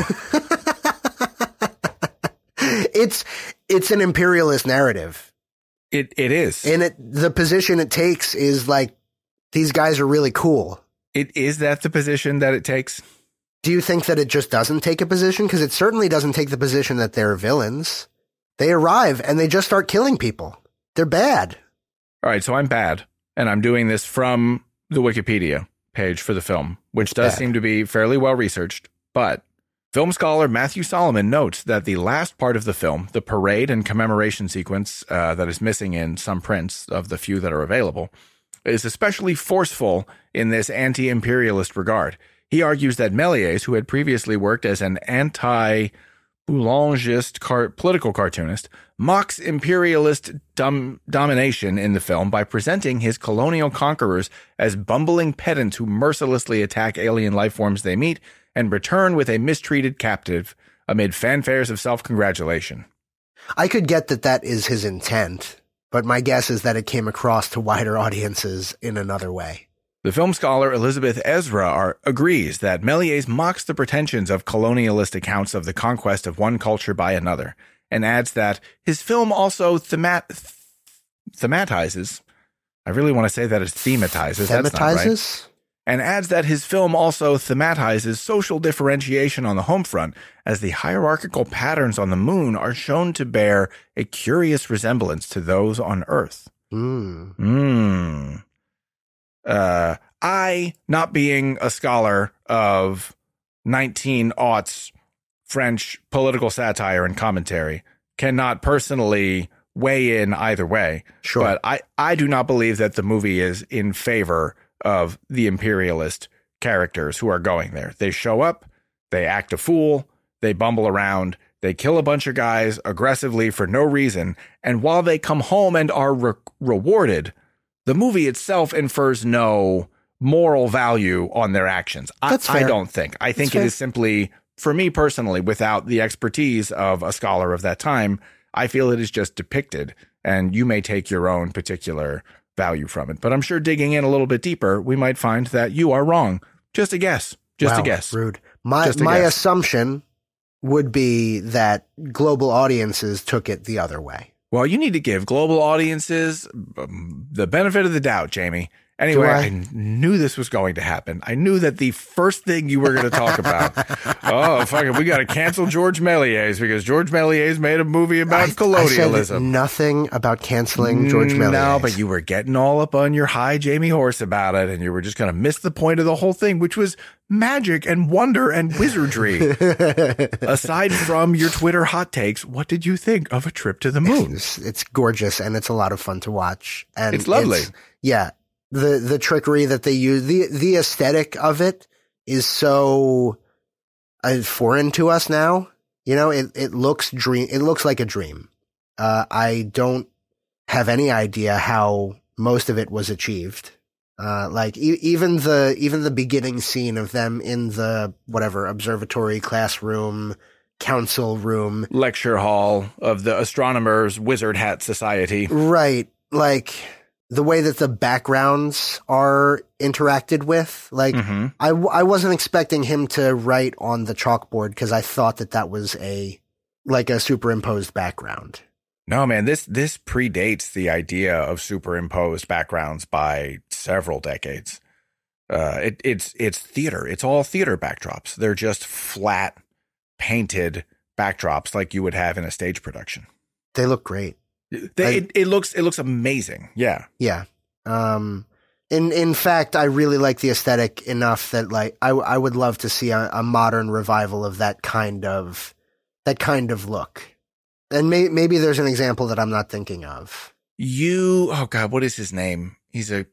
it's it's an imperialist narrative. It It is. And it the position it takes is like, these guys are really cool. It Is that the position that it takes? Do you think that it just doesn't take a position? Because it certainly doesn't take the position that they're villains. They arrive and they just start killing people. They're bad. All right, so I'm bad. And I'm doing this from the Wikipedia page for the film, which does bad. seem to be fairly well researched. But film scholar Matthew Solomon notes that the last part of the film, the parade and commemoration sequence uh, that is missing in some prints of the few that are available, is especially forceful in this anti-imperialist regard. He argues that Méliès, who had previously worked as an anti-Boulangist car- political cartoonist, mocks imperialist dom- domination in the film by presenting his colonial conquerors as bumbling pedants who mercilessly attack alien life forms they meet and return with a mistreated captive amid fanfares of self-congratulation. I could get that that is his intent, but my guess is that it came across to wider audiences in another way. The film scholar Elizabeth Ezra are, agrees that Méliès mocks the pretensions of colonialist accounts of the conquest of one culture by another, and adds that his film also themat- thematizes, I really want to say that as thematizes, thematizes? That's not right, and adds that his film also thematizes social differentiation on the home front, as the hierarchical patterns on the moon are shown to bear a curious resemblance to those on Earth. Hmm. Hmm. Uh, I, not being a scholar of nineteen aughts French political satire and commentary, cannot personally weigh in either way. Sure. But I, I do not believe that the movie is in favor of the imperialist characters who are going there. They show up, they act a fool, they bumble around, they kill a bunch of guys aggressively for no reason, and while they come home and are re- rewarded, the movie itself infers no moral value on their actions. I, That's fair. I don't think. I think That's it fair. is simply, for me personally, without the expertise of a scholar of that time, I feel it is just depicted, and you may take your own particular value from it. But I'm sure digging in a little bit deeper, we might find that you are wrong. Just a guess. Just wow, a guess. Rude. My Just a my guess. assumption would be that global audiences took it the other way. Well, you need to give global audiences um, the benefit of the doubt, Jamie. Anyway, I? I knew this was going to happen. I knew that the first thing you were going to talk about, oh, fuck it, we got to cancel George Méliès because George Méliès made a movie about I, colonialism. I said nothing about canceling George Méliès. No, but you were getting all up on your high Jamie horse about it, and you were just going to miss the point of the whole thing, which was magic and wonder and wizardry. Aside from your Twitter hot takes, what did you think of A Trip to the Moon? It's, it's gorgeous and it's a lot of fun to watch. And It's lovely. Yeah. The the trickery that they use, the the aesthetic of it is so uh, foreign to us now. You know, it, it looks dream. It looks like a dream. Uh, I don't have any idea how most of it was achieved. Uh, like e- even the even the beginning scene of them in the whatever observatory classroom, council room, Lecture hall of the Astronomers Wizard Hat Society. right? Like the way that the backgrounds are interacted with. Like, mm-hmm. I, I wasn't expecting him to write on the chalkboard because I thought that that was a, like a superimposed background. No, man, this, this predates the idea of superimposed backgrounds by several decades. Uh, it, it's, it's theater. It's all theater backdrops. They're just flat painted backdrops like you would have in a stage production. They look great. They, I, it, it looks, it looks amazing. Yeah. Yeah. Um, in, in fact, I really like the aesthetic enough that like, I, I would love to see a, a modern revival of that kind of, that kind of look. And may, maybe there's an example that I'm not thinking of. You, oh God, what is his name? He's a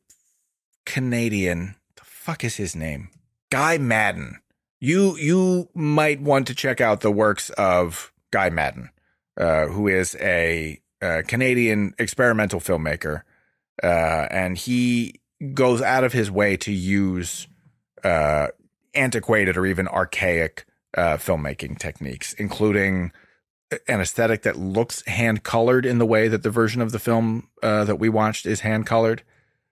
Canadian. The fuck is his name? Guy Maddin. You, you might want to check out the works of Guy Maddin, uh, who is a, a Canadian experimental filmmaker. Uh, and he goes out of his way to use, uh, antiquated or even archaic, uh, filmmaking techniques, including an aesthetic that looks hand colored in the way that the version of the film uh, that we watched is hand colored,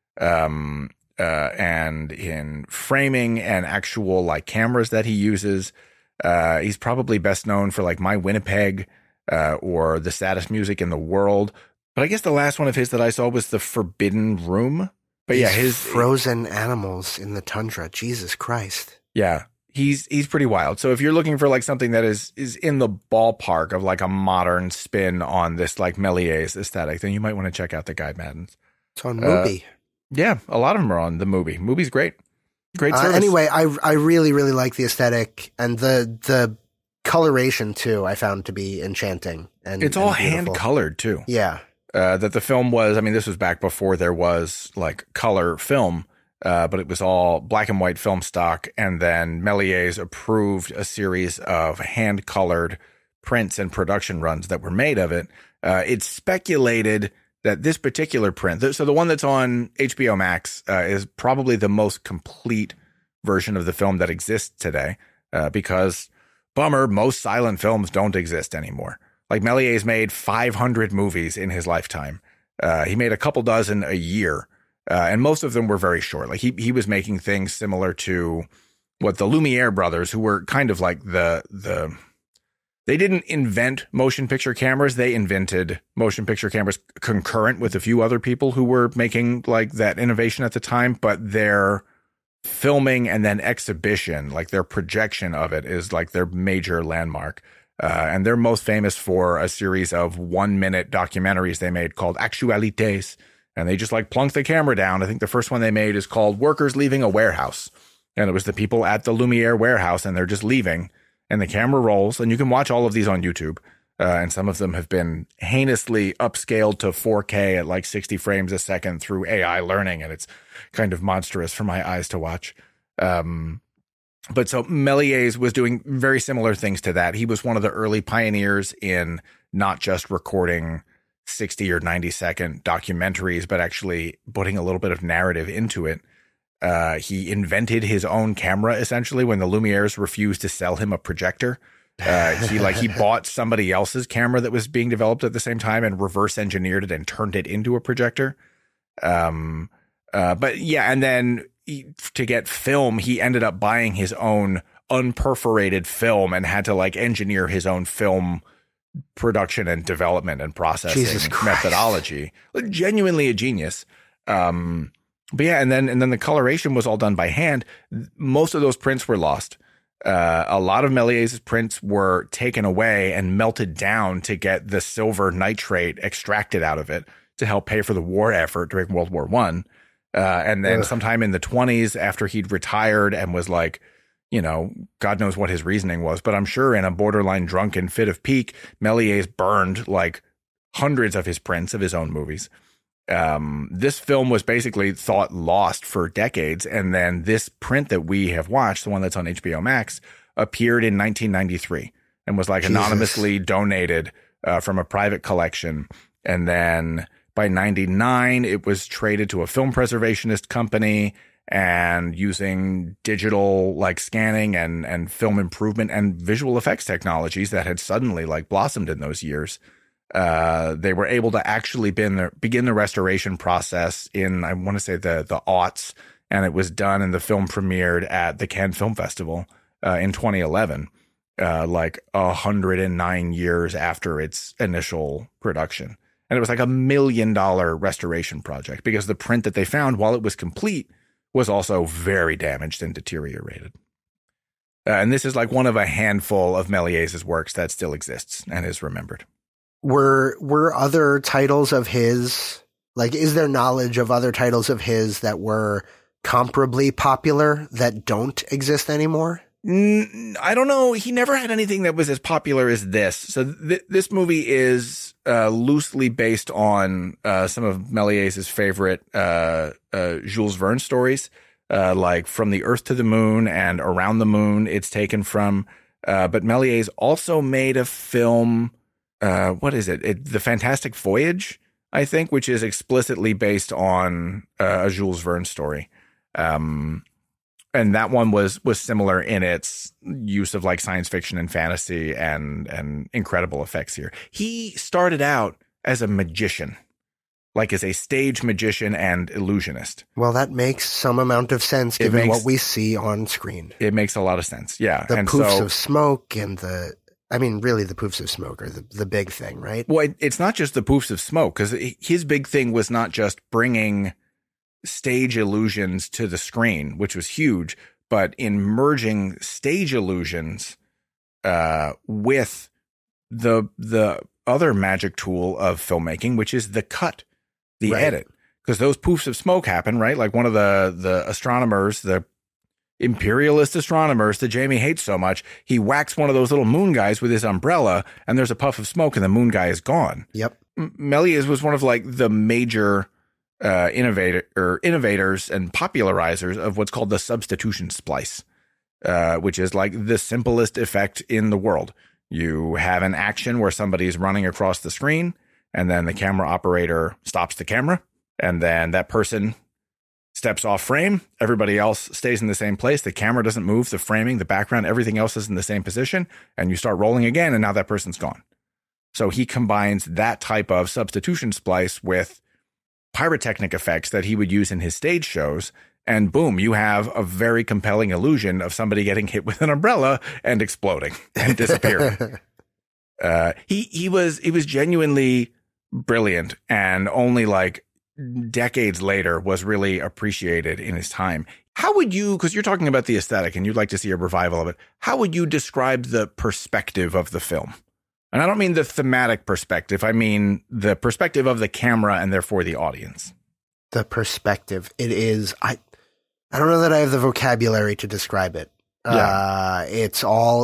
um, uh, and in framing and actual like cameras that he uses. Uh, he's probably best known for like My Winnipeg uh, or The Saddest Music in the World. But I guess the last one of his that I saw was The Forbidden Room. But These yeah, his frozen animals in the tundra. Jesus Christ. Yeah. He's he's pretty wild. So if you're looking for like something that is is in the ballpark of like a modern spin on this like Méliès aesthetic, then you might want to check out the Guy Maddins. It's on Mubi. Uh, yeah, a lot of them are on the Mubi. Mubi's great. Great service. Uh, anyway, I I really really like the aesthetic and the the coloration too. I found to be enchanting and it's all and hand colored too. Yeah. Uh, that the film was. I mean, this was back before there was like color film. Uh, but it was all black and white film stock. And then Méliès approved a series of hand colored prints and production runs that were made of it. Uh, it's speculated that this particular print, so the one that's on H B O Max, uh, is probably the most complete version of the film that exists today, uh, because bummer, most silent films don't exist anymore. Like Méliès made five hundred movies in his lifetime. Uh, he made a couple dozen a year. Uh, and most of them were very short. Like he he was making things similar to what the Lumiere brothers, who were kind of like the the they didn't invent motion picture cameras. They invented motion picture cameras concurrent with a few other people who were making like that innovation at the time. But their filming and then exhibition, like their projection of it, is like their major landmark. Uh, and they're most famous for a series of one minute documentaries they made called Actualités. And they just like plunk the camera down. I think the first one they made is called Workers Leaving a Warehouse. And it was the people at the Lumiere warehouse and they're just leaving. And the camera rolls. And you can watch all of these on YouTube. Uh, and some of them have been heinously upscaled to four K at like sixty frames a second through A I learning. And it's kind of monstrous for my eyes to watch. Um, but so Méliès was doing very similar things to that. He was one of the early pioneers in not just recording sixty or ninety second documentaries, but actually putting a little bit of narrative into it. Uh, he invented his own camera essentially when the Lumieres refused to sell him a projector. Uh, he like he bought somebody else's camera that was being developed at the same time and reverse engineered it and turned it into a projector. Um, uh, but yeah, and then he, to get film, he ended up buying his own unperforated film and had to like engineer his own film production and development and processing methodology. Genuinely a genius. Um, but yeah, and then and then the coloration was all done by hand. Most of those prints were lost. Uh, a lot of Méliès's prints were taken away and melted down to get the silver nitrate extracted out of it to help pay for the war effort during World War One. Uh, and then Ugh. sometime in the twenties, after he'd retired and was like, you know, God knows what his reasoning was, but I'm sure in a borderline drunken fit of pique, Méliès burned like hundreds of his prints of his own movies. Um, this film was basically thought lost for decades. And then this print that we have watched, the one that's on H B O Max, appeared in nineteen ninety-three and was like Jesus. anonymously donated uh, from a private collection. And then by ninety-nine, it was traded to a film preservationist company. And using digital like scanning and, and film improvement and visual effects technologies that had suddenly like blossomed in those years. Uh, they were able to actually begin the, begin the restoration process in, I want to say, the the aughts, and it was done, and the film premiered at the Cannes Film Festival uh, in twenty eleven, uh, like one hundred nine years after its initial production. And it was like a million dollar restoration project because the print that they found, while it was complete, was also very damaged and deteriorated. Uh, and this is like one of a handful of Méliès' works that still exists and is remembered. Were were other titles of his, like, is there knowledge of other titles of his that were comparably popular that don't exist anymore? Mm, I don't know. He never had anything that was as popular as this. So th- this movie is uh, loosely based on uh, some of Méliès' favorite uh, uh, Jules Verne stories, uh, like From the Earth to the Moon and Around the Moon. It's taken from, uh, but Méliès also made a film. Uh, what is it? it? The Fantastic Voyage, I think, which is explicitly based on uh, a Jules Verne story. Um, and that one was was similar in its use of like science fiction and fantasy and and incredible effects here. He started out as a magician, like as a stage magician and illusionist. Well, that makes some amount of sense given makes, what we see on screen. It makes a lot of sense, yeah. The and poofs so, of smoke and the... I mean, really, the poofs of smoke are the, the big thing, right? Well, it's not just the poofs of smoke, because his big thing was not just bringing stage illusions to the screen, which was huge, but in merging stage illusions uh, with the the other magic tool of filmmaking, which is the cut, the right. edit. Because those poofs of smoke happen, right? Like one of the the astronomers, the imperialist astronomers that Jamie hates so much, he whacks one of those little moon guys with his umbrella, and there's a puff of smoke, and the moon guy is gone. Yep. Méliès was one of like the major uh, innovator or innovators and popularizers of what's called the substitution splice, uh, which is like the simplest effect in the world. You have an action where somebody's running across the screen, and then the camera operator stops the camera, and then that person steps off frame. Everybody else stays in the same place. The camera doesn't move. The framing, the background, everything else is in the same position. And you start rolling again, and now that person's gone. So he combines that type of substitution splice with pyrotechnic effects that he would use in his stage shows. And boom, you have a very compelling illusion of somebody getting hit with an umbrella and exploding and disappearing. uh, he he was he was genuinely brilliant, and only like decades later was really appreciated in his time. How would you, because you're talking about the aesthetic and you'd like to see a revival of it, how would you describe the perspective of the film? And I don't mean the thematic perspective. I mean the perspective of the camera and therefore the audience. The perspective. It is, I I don't know that I have the vocabulary to describe it. Yeah. Uh, it's all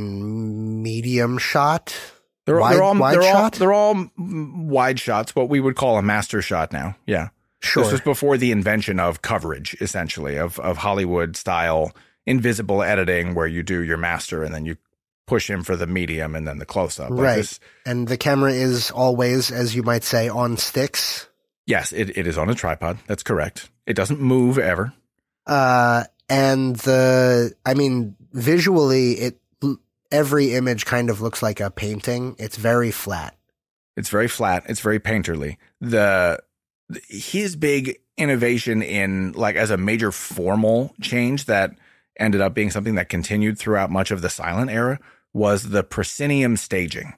in medium shot. They're, wide, they're all wide they're shot? all they're all wide shots, what we would call a master shot now. Yeah. Sure. This was before the invention of coverage, essentially, of of Hollywood style invisible editing, where you do your master and then you push him for the medium and then the close up. Like right. This, and the camera is always, as you might say, on sticks. Yes, it, it is on a tripod. That's correct. It doesn't move ever. Uh, and the, I mean, visually, it every image kind of looks like a painting. It's very flat. It's very flat. It's very painterly. The his big innovation in like as a major formal change that ended up being something that continued throughout much of the silent era was the proscenium staging.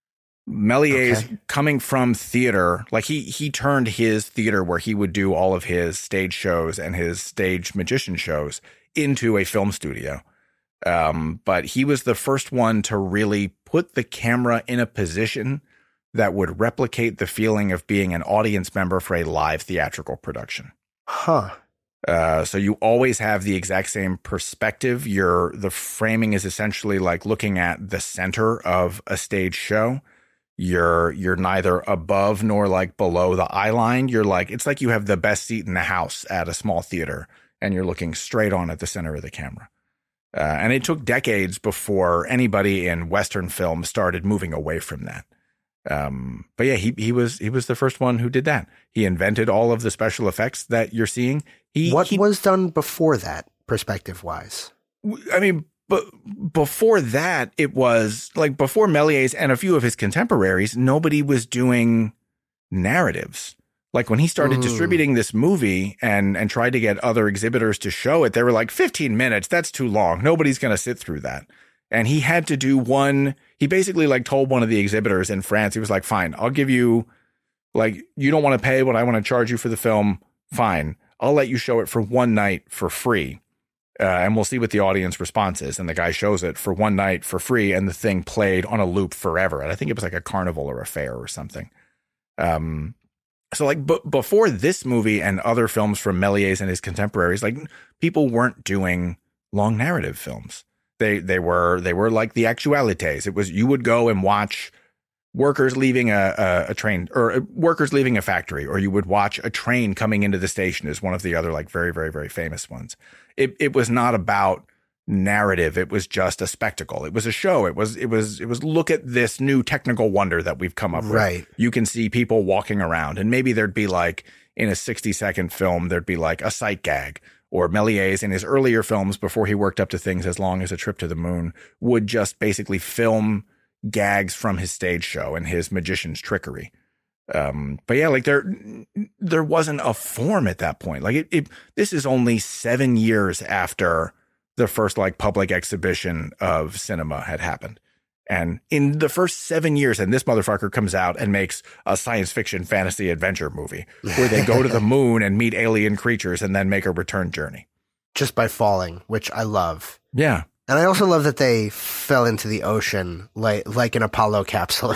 Méliès okay. coming from theater, like he he turned his theater where he would do all of his stage shows and his stage magician shows into a film studio. Um, but he was the first one to really put the camera in a position that would replicate the feeling of being an audience member for a live theatrical production. Huh. Uh, so you always have the exact same perspective. Your the framing is essentially like looking at the center of a stage show. You're you're neither above nor like below the eye line. You're like, it's like you have the best seat in the house at a small theater, and you're looking straight on at the center of the camera. Uh, and it took decades before anybody in Western film started moving away from that. Um, but yeah, he he was he was the first one who did that. He invented all of the special effects that you're seeing. He, what he, was done before that, perspective wise? I mean, but before that, it was like before Méliès and a few of his contemporaries, nobody was doing narratives. Like when he started mm. distributing this movie and and tried to get other exhibitors to show it, they were like, fifteen minutes, that's too long. Nobody's going to sit through that. And he had to do one. He basically like told one of the exhibitors in France, he was like, fine, I'll give you, like, you don't want to pay what I want to charge you for the film. Fine. I'll let you show it for one night for free. Uh, and we'll see what the audience response is. And the guy shows it for one night for free. And the thing played on a loop forever. And I think it was like a carnival or a fair or something. Um, so like b- before this movie and other films from Méliès and his contemporaries, like people weren't doing long narrative films. They, they were, they were like the actualités. It was, you would go and watch workers leaving a, a, a train or workers leaving a factory, or you would watch a train coming into the station is one of the other like very, very, very famous ones. It it was not about narrative. It was just a spectacle. It was a show. It was, it was, it was look at this new technical wonder that we've come up with. Right. You can see people walking around, and maybe there'd be like in a sixty second film, there'd be like a sight gag. Or Méliès in his earlier films before he worked up to things as long as A Trip to the Moon would just basically film gags from his stage show and his magician's trickery. Um, but yeah, like there, there wasn't a form at that point. Like it, it, this is only seven years after the first like public exhibition of cinema had happened. And in the first seven years, and this motherfucker comes out and makes a science fiction fantasy adventure movie where they go to the moon and meet alien creatures and then make a return journey. Just by falling, which I love. Yeah. And I also love that they fell into the ocean like like an Apollo capsule.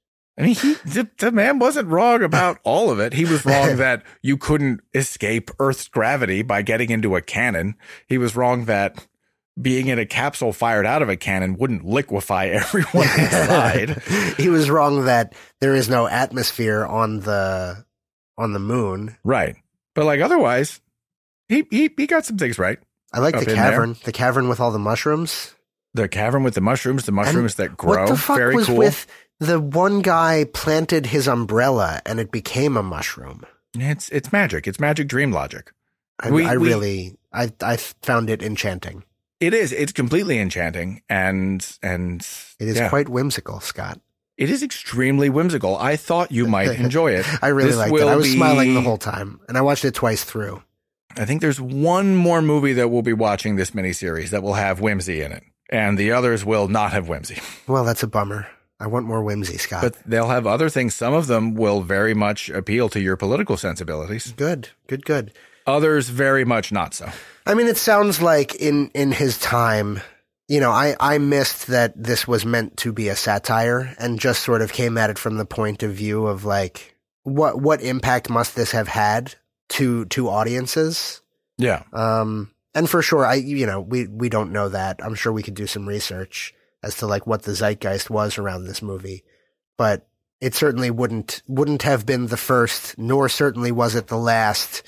I mean, he, the, the man wasn't wrong about all of it. He was wrong that you couldn't escape Earth's gravity by getting into a cannon. He was wrong that being in a capsule fired out of a cannon wouldn't liquefy everyone inside. He was wrong that there is no atmosphere on the on the moon. Right. But like otherwise, he he, he got some things right. I like the cavern. The cavern with all the mushrooms. The cavern with the mushrooms, the mushrooms and that grow. What the fuck Very was cool. with the one guy planted his umbrella and it became a mushroom? It's it's magic. It's magic dream logic. I, we, I we, really, I I found it enchanting. It is. It's completely enchanting, and and it is yeah. quite whimsical, Scott. It is extremely whimsical. I thought you might enjoy it. I really this liked it. I was be, smiling the whole time, and I watched it twice through. I think there's one more movie that we'll be watching this miniseries that will have whimsy in it, and the others will not have whimsy. Well, that's a bummer. I want more whimsy, Scott. But they'll have other things. Some of them will very much appeal to your political sensibilities. Good, good, good. Others very much not so. I mean, it sounds like in, in his time, you know, I, I missed that this was meant to be a satire and just sort of came at it from the point of view of like, what what impact must this have had to to audiences? Yeah. Um, and for sure, I you know, we, we don't know that. I'm sure we could do some research as to like what the zeitgeist was around this movie. But it certainly wouldn't wouldn't have been the first, nor certainly was it the last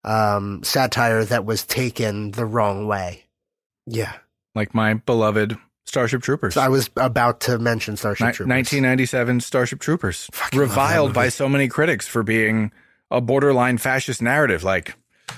um, satire that was taken the wrong way. Yeah. Like my beloved Starship Troopers. So I was about to mention Starship Ni- Troopers. nineteen ninety-seven Starship Troopers. Fucking reviled by so many critics for being a borderline fascist narrative. Like,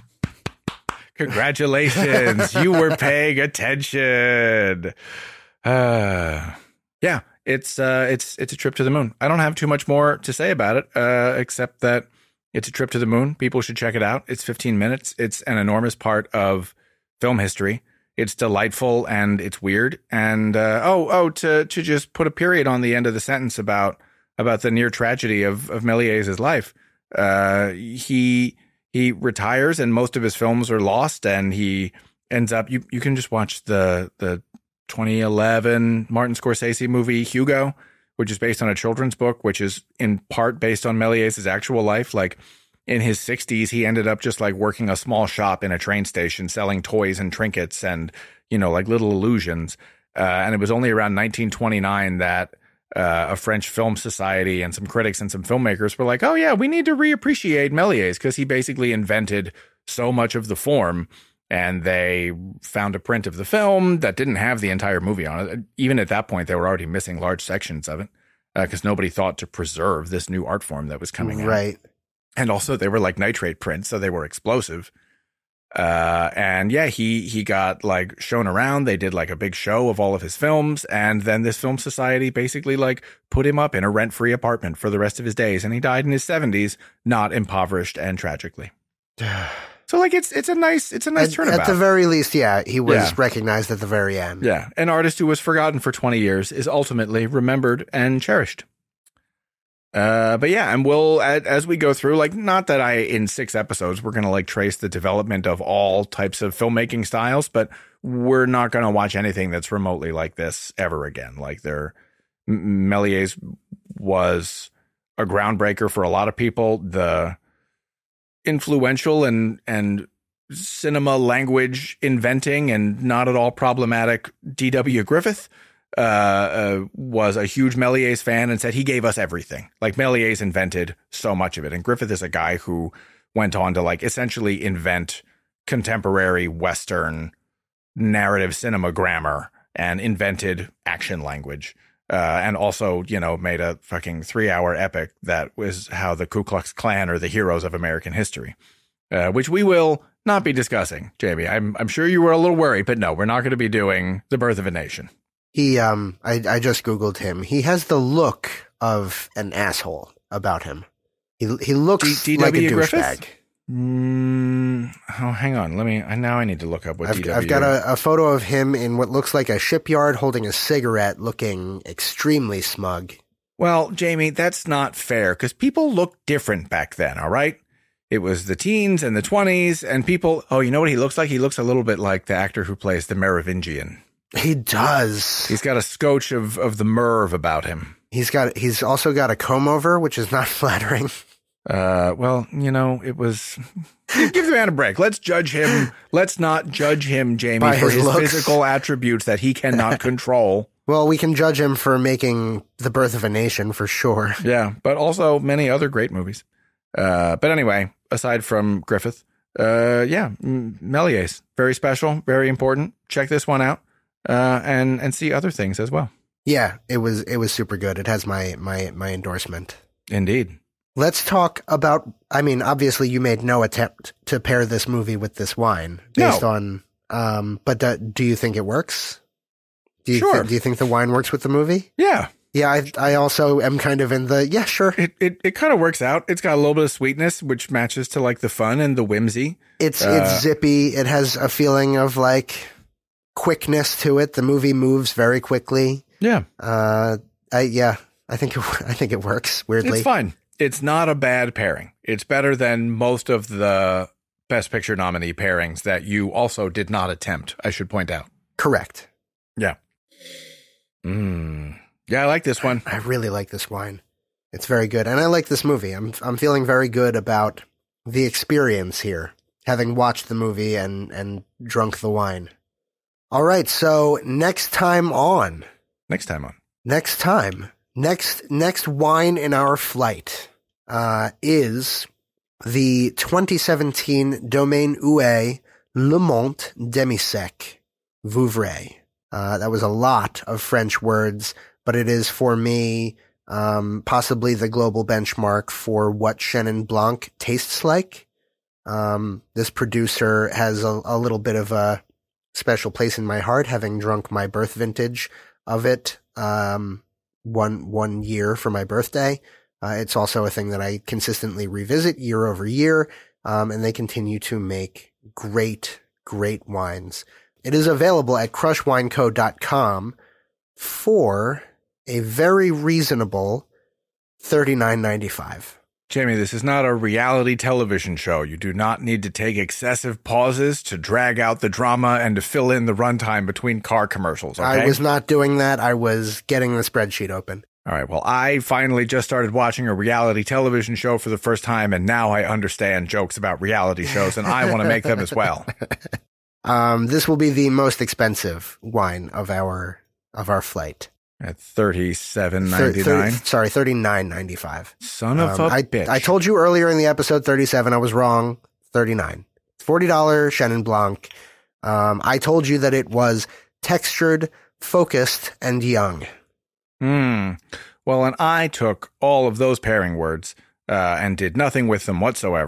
congratulations, you were paying attention. Uh, yeah, it's uh, it's it's a trip to the moon. I don't have too much more to say about it, uh, except that it's a trip to the moon. People should check it out. It's fifteen minutes. It's an enormous part of film history. It's delightful and it's weird. And uh, oh, oh, to to just put a period on the end of the sentence about about the near tragedy of of Méliès' life. Uh, he he retires, and most of his films are lost. And he ends up. You you can just watch the the twenty eleven Martin Scorsese movie Hugo, which is based on a children's book, which is in part based on Méliès' actual life. Like, in his sixties, he ended up just like working a small shop in a train station, selling toys and trinkets and, you know, like little illusions. Uh, and it was only around nineteen twenty-nine that uh, a French film society and some critics and some filmmakers were like, oh, yeah, we need to reappreciate Méliès because he basically invented so much of the form. And they found a print of the film that didn't have the entire movie on it. Even at that point, they were already missing large sections of it because uh, nobody thought to preserve this new art form that was coming out. Right. And also they were like nitrate prints, so they were explosive. Uh, and yeah, he, he got like shown around. They did like a big show of all of his films. And then this film society basically like put him up in a rent-free apartment for the rest of his days. And he died in his seventies, not impoverished and tragically. So like, it's, it's a nice, it's a nice at, turnabout. At the very least, yeah, he was Yeah. recognized at the very end. Yeah. An artist who was forgotten for twenty years is ultimately remembered and cherished. Uh, but yeah, and we'll, as, as we go through, like, not that I, in six episodes, we're going to like trace the development of all types of filmmaking styles, but we're not going to watch anything that's remotely like this ever again. Like there, M- Méliès was a groundbreaker for a lot of people. The influential and, and cinema language inventing and not at all problematic D W Griffith Uh, uh, was a huge Méliès fan and said he gave us everything. Like Méliès invented so much of it. And Griffith is a guy who went on to like essentially invent contemporary Western narrative cinema grammar and invented action language. Uh, and also, you know, made a fucking three hour epic that was how the Ku Klux Klan are the heroes of American history, uh, which we will not be discussing, Jamie. I'm, I'm sure you were a little worried, but no, we're not going to be doing The Birth of a Nation. He, um, I, I just Googled him. He has the look of an asshole about him. He, he looks D- like a D W Griffith? douchebag. Mm, oh, hang on. Let me, I now I need to look up what I've, D W I've got a, a photo of him in what looks like a shipyard holding a cigarette, looking extremely smug. Well, Jamie, that's not fair because people looked different back then. All right. It was the teens and the twenties and people. Oh, you know what he looks like? He looks a little bit like the actor who plays the Merovingian. He does. He's got a scotch of, of the Merv about him. He's got, he's also got a comb over, which is not flattering. Uh, well, you know, it was, give the man a break. Let's judge him. Let's not judge him, Jamie, By for his his looks. physical attributes that he cannot control. Well, we can judge him for making The Birth of a Nation for sure. Yeah, but also many other great movies. Uh, but anyway, aside from Griffith, uh, yeah, M- Méliès, very special, very important. Check this one out, uh, and and see other things as well. Yeah, it was, it was super good. It has my, my, my endorsement. Indeed. Let's talk about, I mean, obviously you made no attempt to pair this movie with this wine based No. on, um, but do, do you think it works? Do you, Sure. thi- do you think the wine works with the movie? Yeah, Yeah, I, I also am kind of in the, yeah, sure. it it, it kind of works out. It's got a little bit of sweetness, which matches to like the fun and the whimsy. It's, Uh, it's zippy. It has a feeling of like quickness to it. The movie moves very quickly. Yeah, Uh, I, yeah, I think, it, I think it works weirdly. it's fine. It's not a bad pairing. It's better than most of the Best Picture nominee pairings that you also did not attempt, I should point out. Correct. Yeah. Mm. Yeah, I like this one. I really like this wine. It's very good. And I like this movie. I'm I'm feeling very good about the experience here, having watched the movie and, and drunk the wine. All right, so next time on, Next time on. next time, next next wine in our flight uh, is the twenty seventeen Domaine Huet Le Mont Demi-Sec Vouvray. Uh, that was a lot of French words, but it is for me um, possibly the global benchmark for what Chenin Blanc tastes like. Um, this producer has a, a little bit of a special place in my heart, having drunk my birth vintage of it um, one one year for my birthday. Uh, it's also a thing that I consistently revisit year over year, um, and they continue to make great, great wines. It is available at crush wine co dot com for a very reasonable thirty-nine ninety-five. Jamie, this is not a reality television show. You do not need to take excessive pauses to drag out the drama and to fill in the runtime between car commercials, okay? I was not doing that. I was getting the spreadsheet open. All right, well, I finally just started watching a reality television show for the first time, and now I understand jokes about reality shows, and I want to make them as well. Um, this will be the most expensive wine of our of our flight. At thirty-seven Thir- ninety-nine. thirty sorry, thirty-nine ninety-five. Son of Um, a I, bitch. I told you earlier in the episode thirty-seven. I was wrong. thirty-nine. It's forty dollars Chenin Blanc. Um, I told you that it was textured, focused, and young. Hmm. Well, and I took all of those pairing words uh, and did nothing with them whatsoever.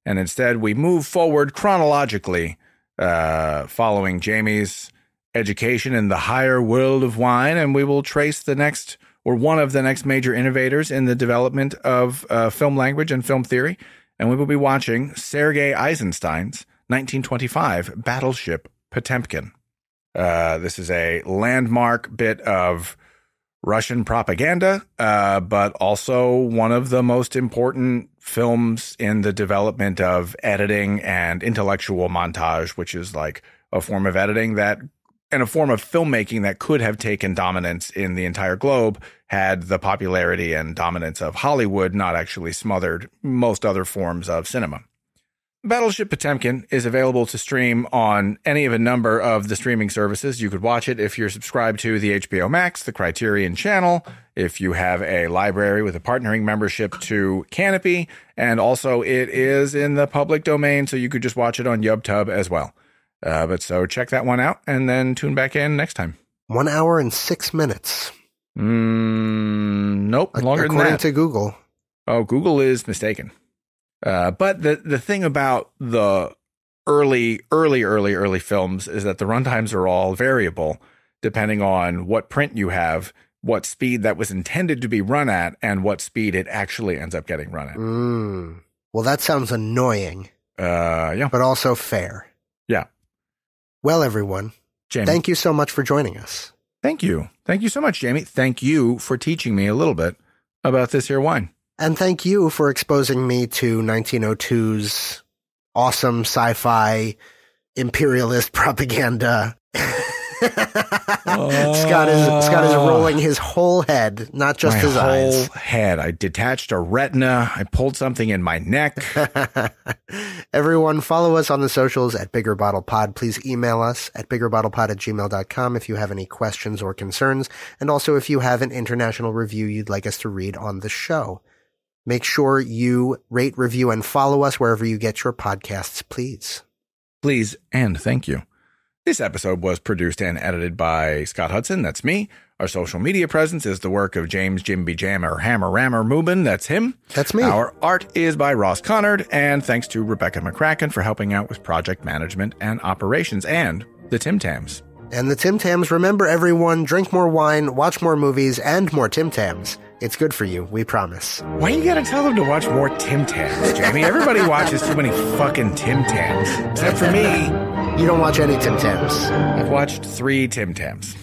and instead we move forward chronologically, uh, following Jamie's education in the higher world of wine, and we will trace the next or one of the next major innovators in the development of uh, film language and film theory, and we will be watching Sergei Eisenstein's nineteen twenty-five Battleship Potemkin. Uh, this is a landmark bit of Russian propaganda, uh, but also one of the most important films in the development of editing and intellectual montage, which is like a form of editing that and a form of filmmaking that could have taken dominance in the entire globe had the popularity and dominance of Hollywood not actually smothered most other forms of cinema. Battleship Potemkin is available to stream on any of a number of the streaming services. You could watch it if you're subscribed to the H B O Max, the Criterion Channel, if you have a library with a partnering membership to Canopy, and also it is in the public domain, so you could just watch it on YubTub as well. Uh, but so check that one out and then tune back in next time. One hour and six minutes. Mm, nope, longer than that. According to Google. Oh, Google is mistaken. Uh, but the, the thing about the early, early, early, early films is that the runtimes are all variable depending on what print you have, what speed that was intended to be run at, and what speed it actually ends up getting run at. Mm. Well, that sounds annoying. Uh, yeah. But also fair. Yeah. Well, everyone, Jamie, thank you so much for joining us. Thank you. Thank you so much, Jamie. Thank you for teaching me a little bit about this here wine. And thank you for exposing me to nineteen oh two's awesome sci-fi imperialist propaganda. oh. Scott is Scott is rolling his whole head, not just my his whole eyes. Head. I detached a retina. I pulled something in my neck. Everyone, follow us on the socials at Bigger Bottle Pod. Please email us at biggerbottlepod at gmail dot com if you have any questions or concerns, and also if you have an international review you'd like us to read on the show. Make sure you rate, review, and follow us wherever you get your podcasts, please. Please and thank you. This episode was produced and edited by Scott Hudson. That's me. Our social media presence is the work of James Jimby Jammer Hammer Rammer Mubin. That's him. That's me. Our art is by Ross Connard, and thanks to Rebecca McCracken for helping out with project management and operations, and the Tim Tams. And the Tim Tams. Remember, everyone, drink more wine, watch more movies, and more Tim Tams. It's good for you, we promise. Why you gotta tell them to watch more Tim Tams, Jamie? Everybody watches too many fucking Tim Tams, except for me. You don't watch any Tim Tams. I've watched three Tim Tams.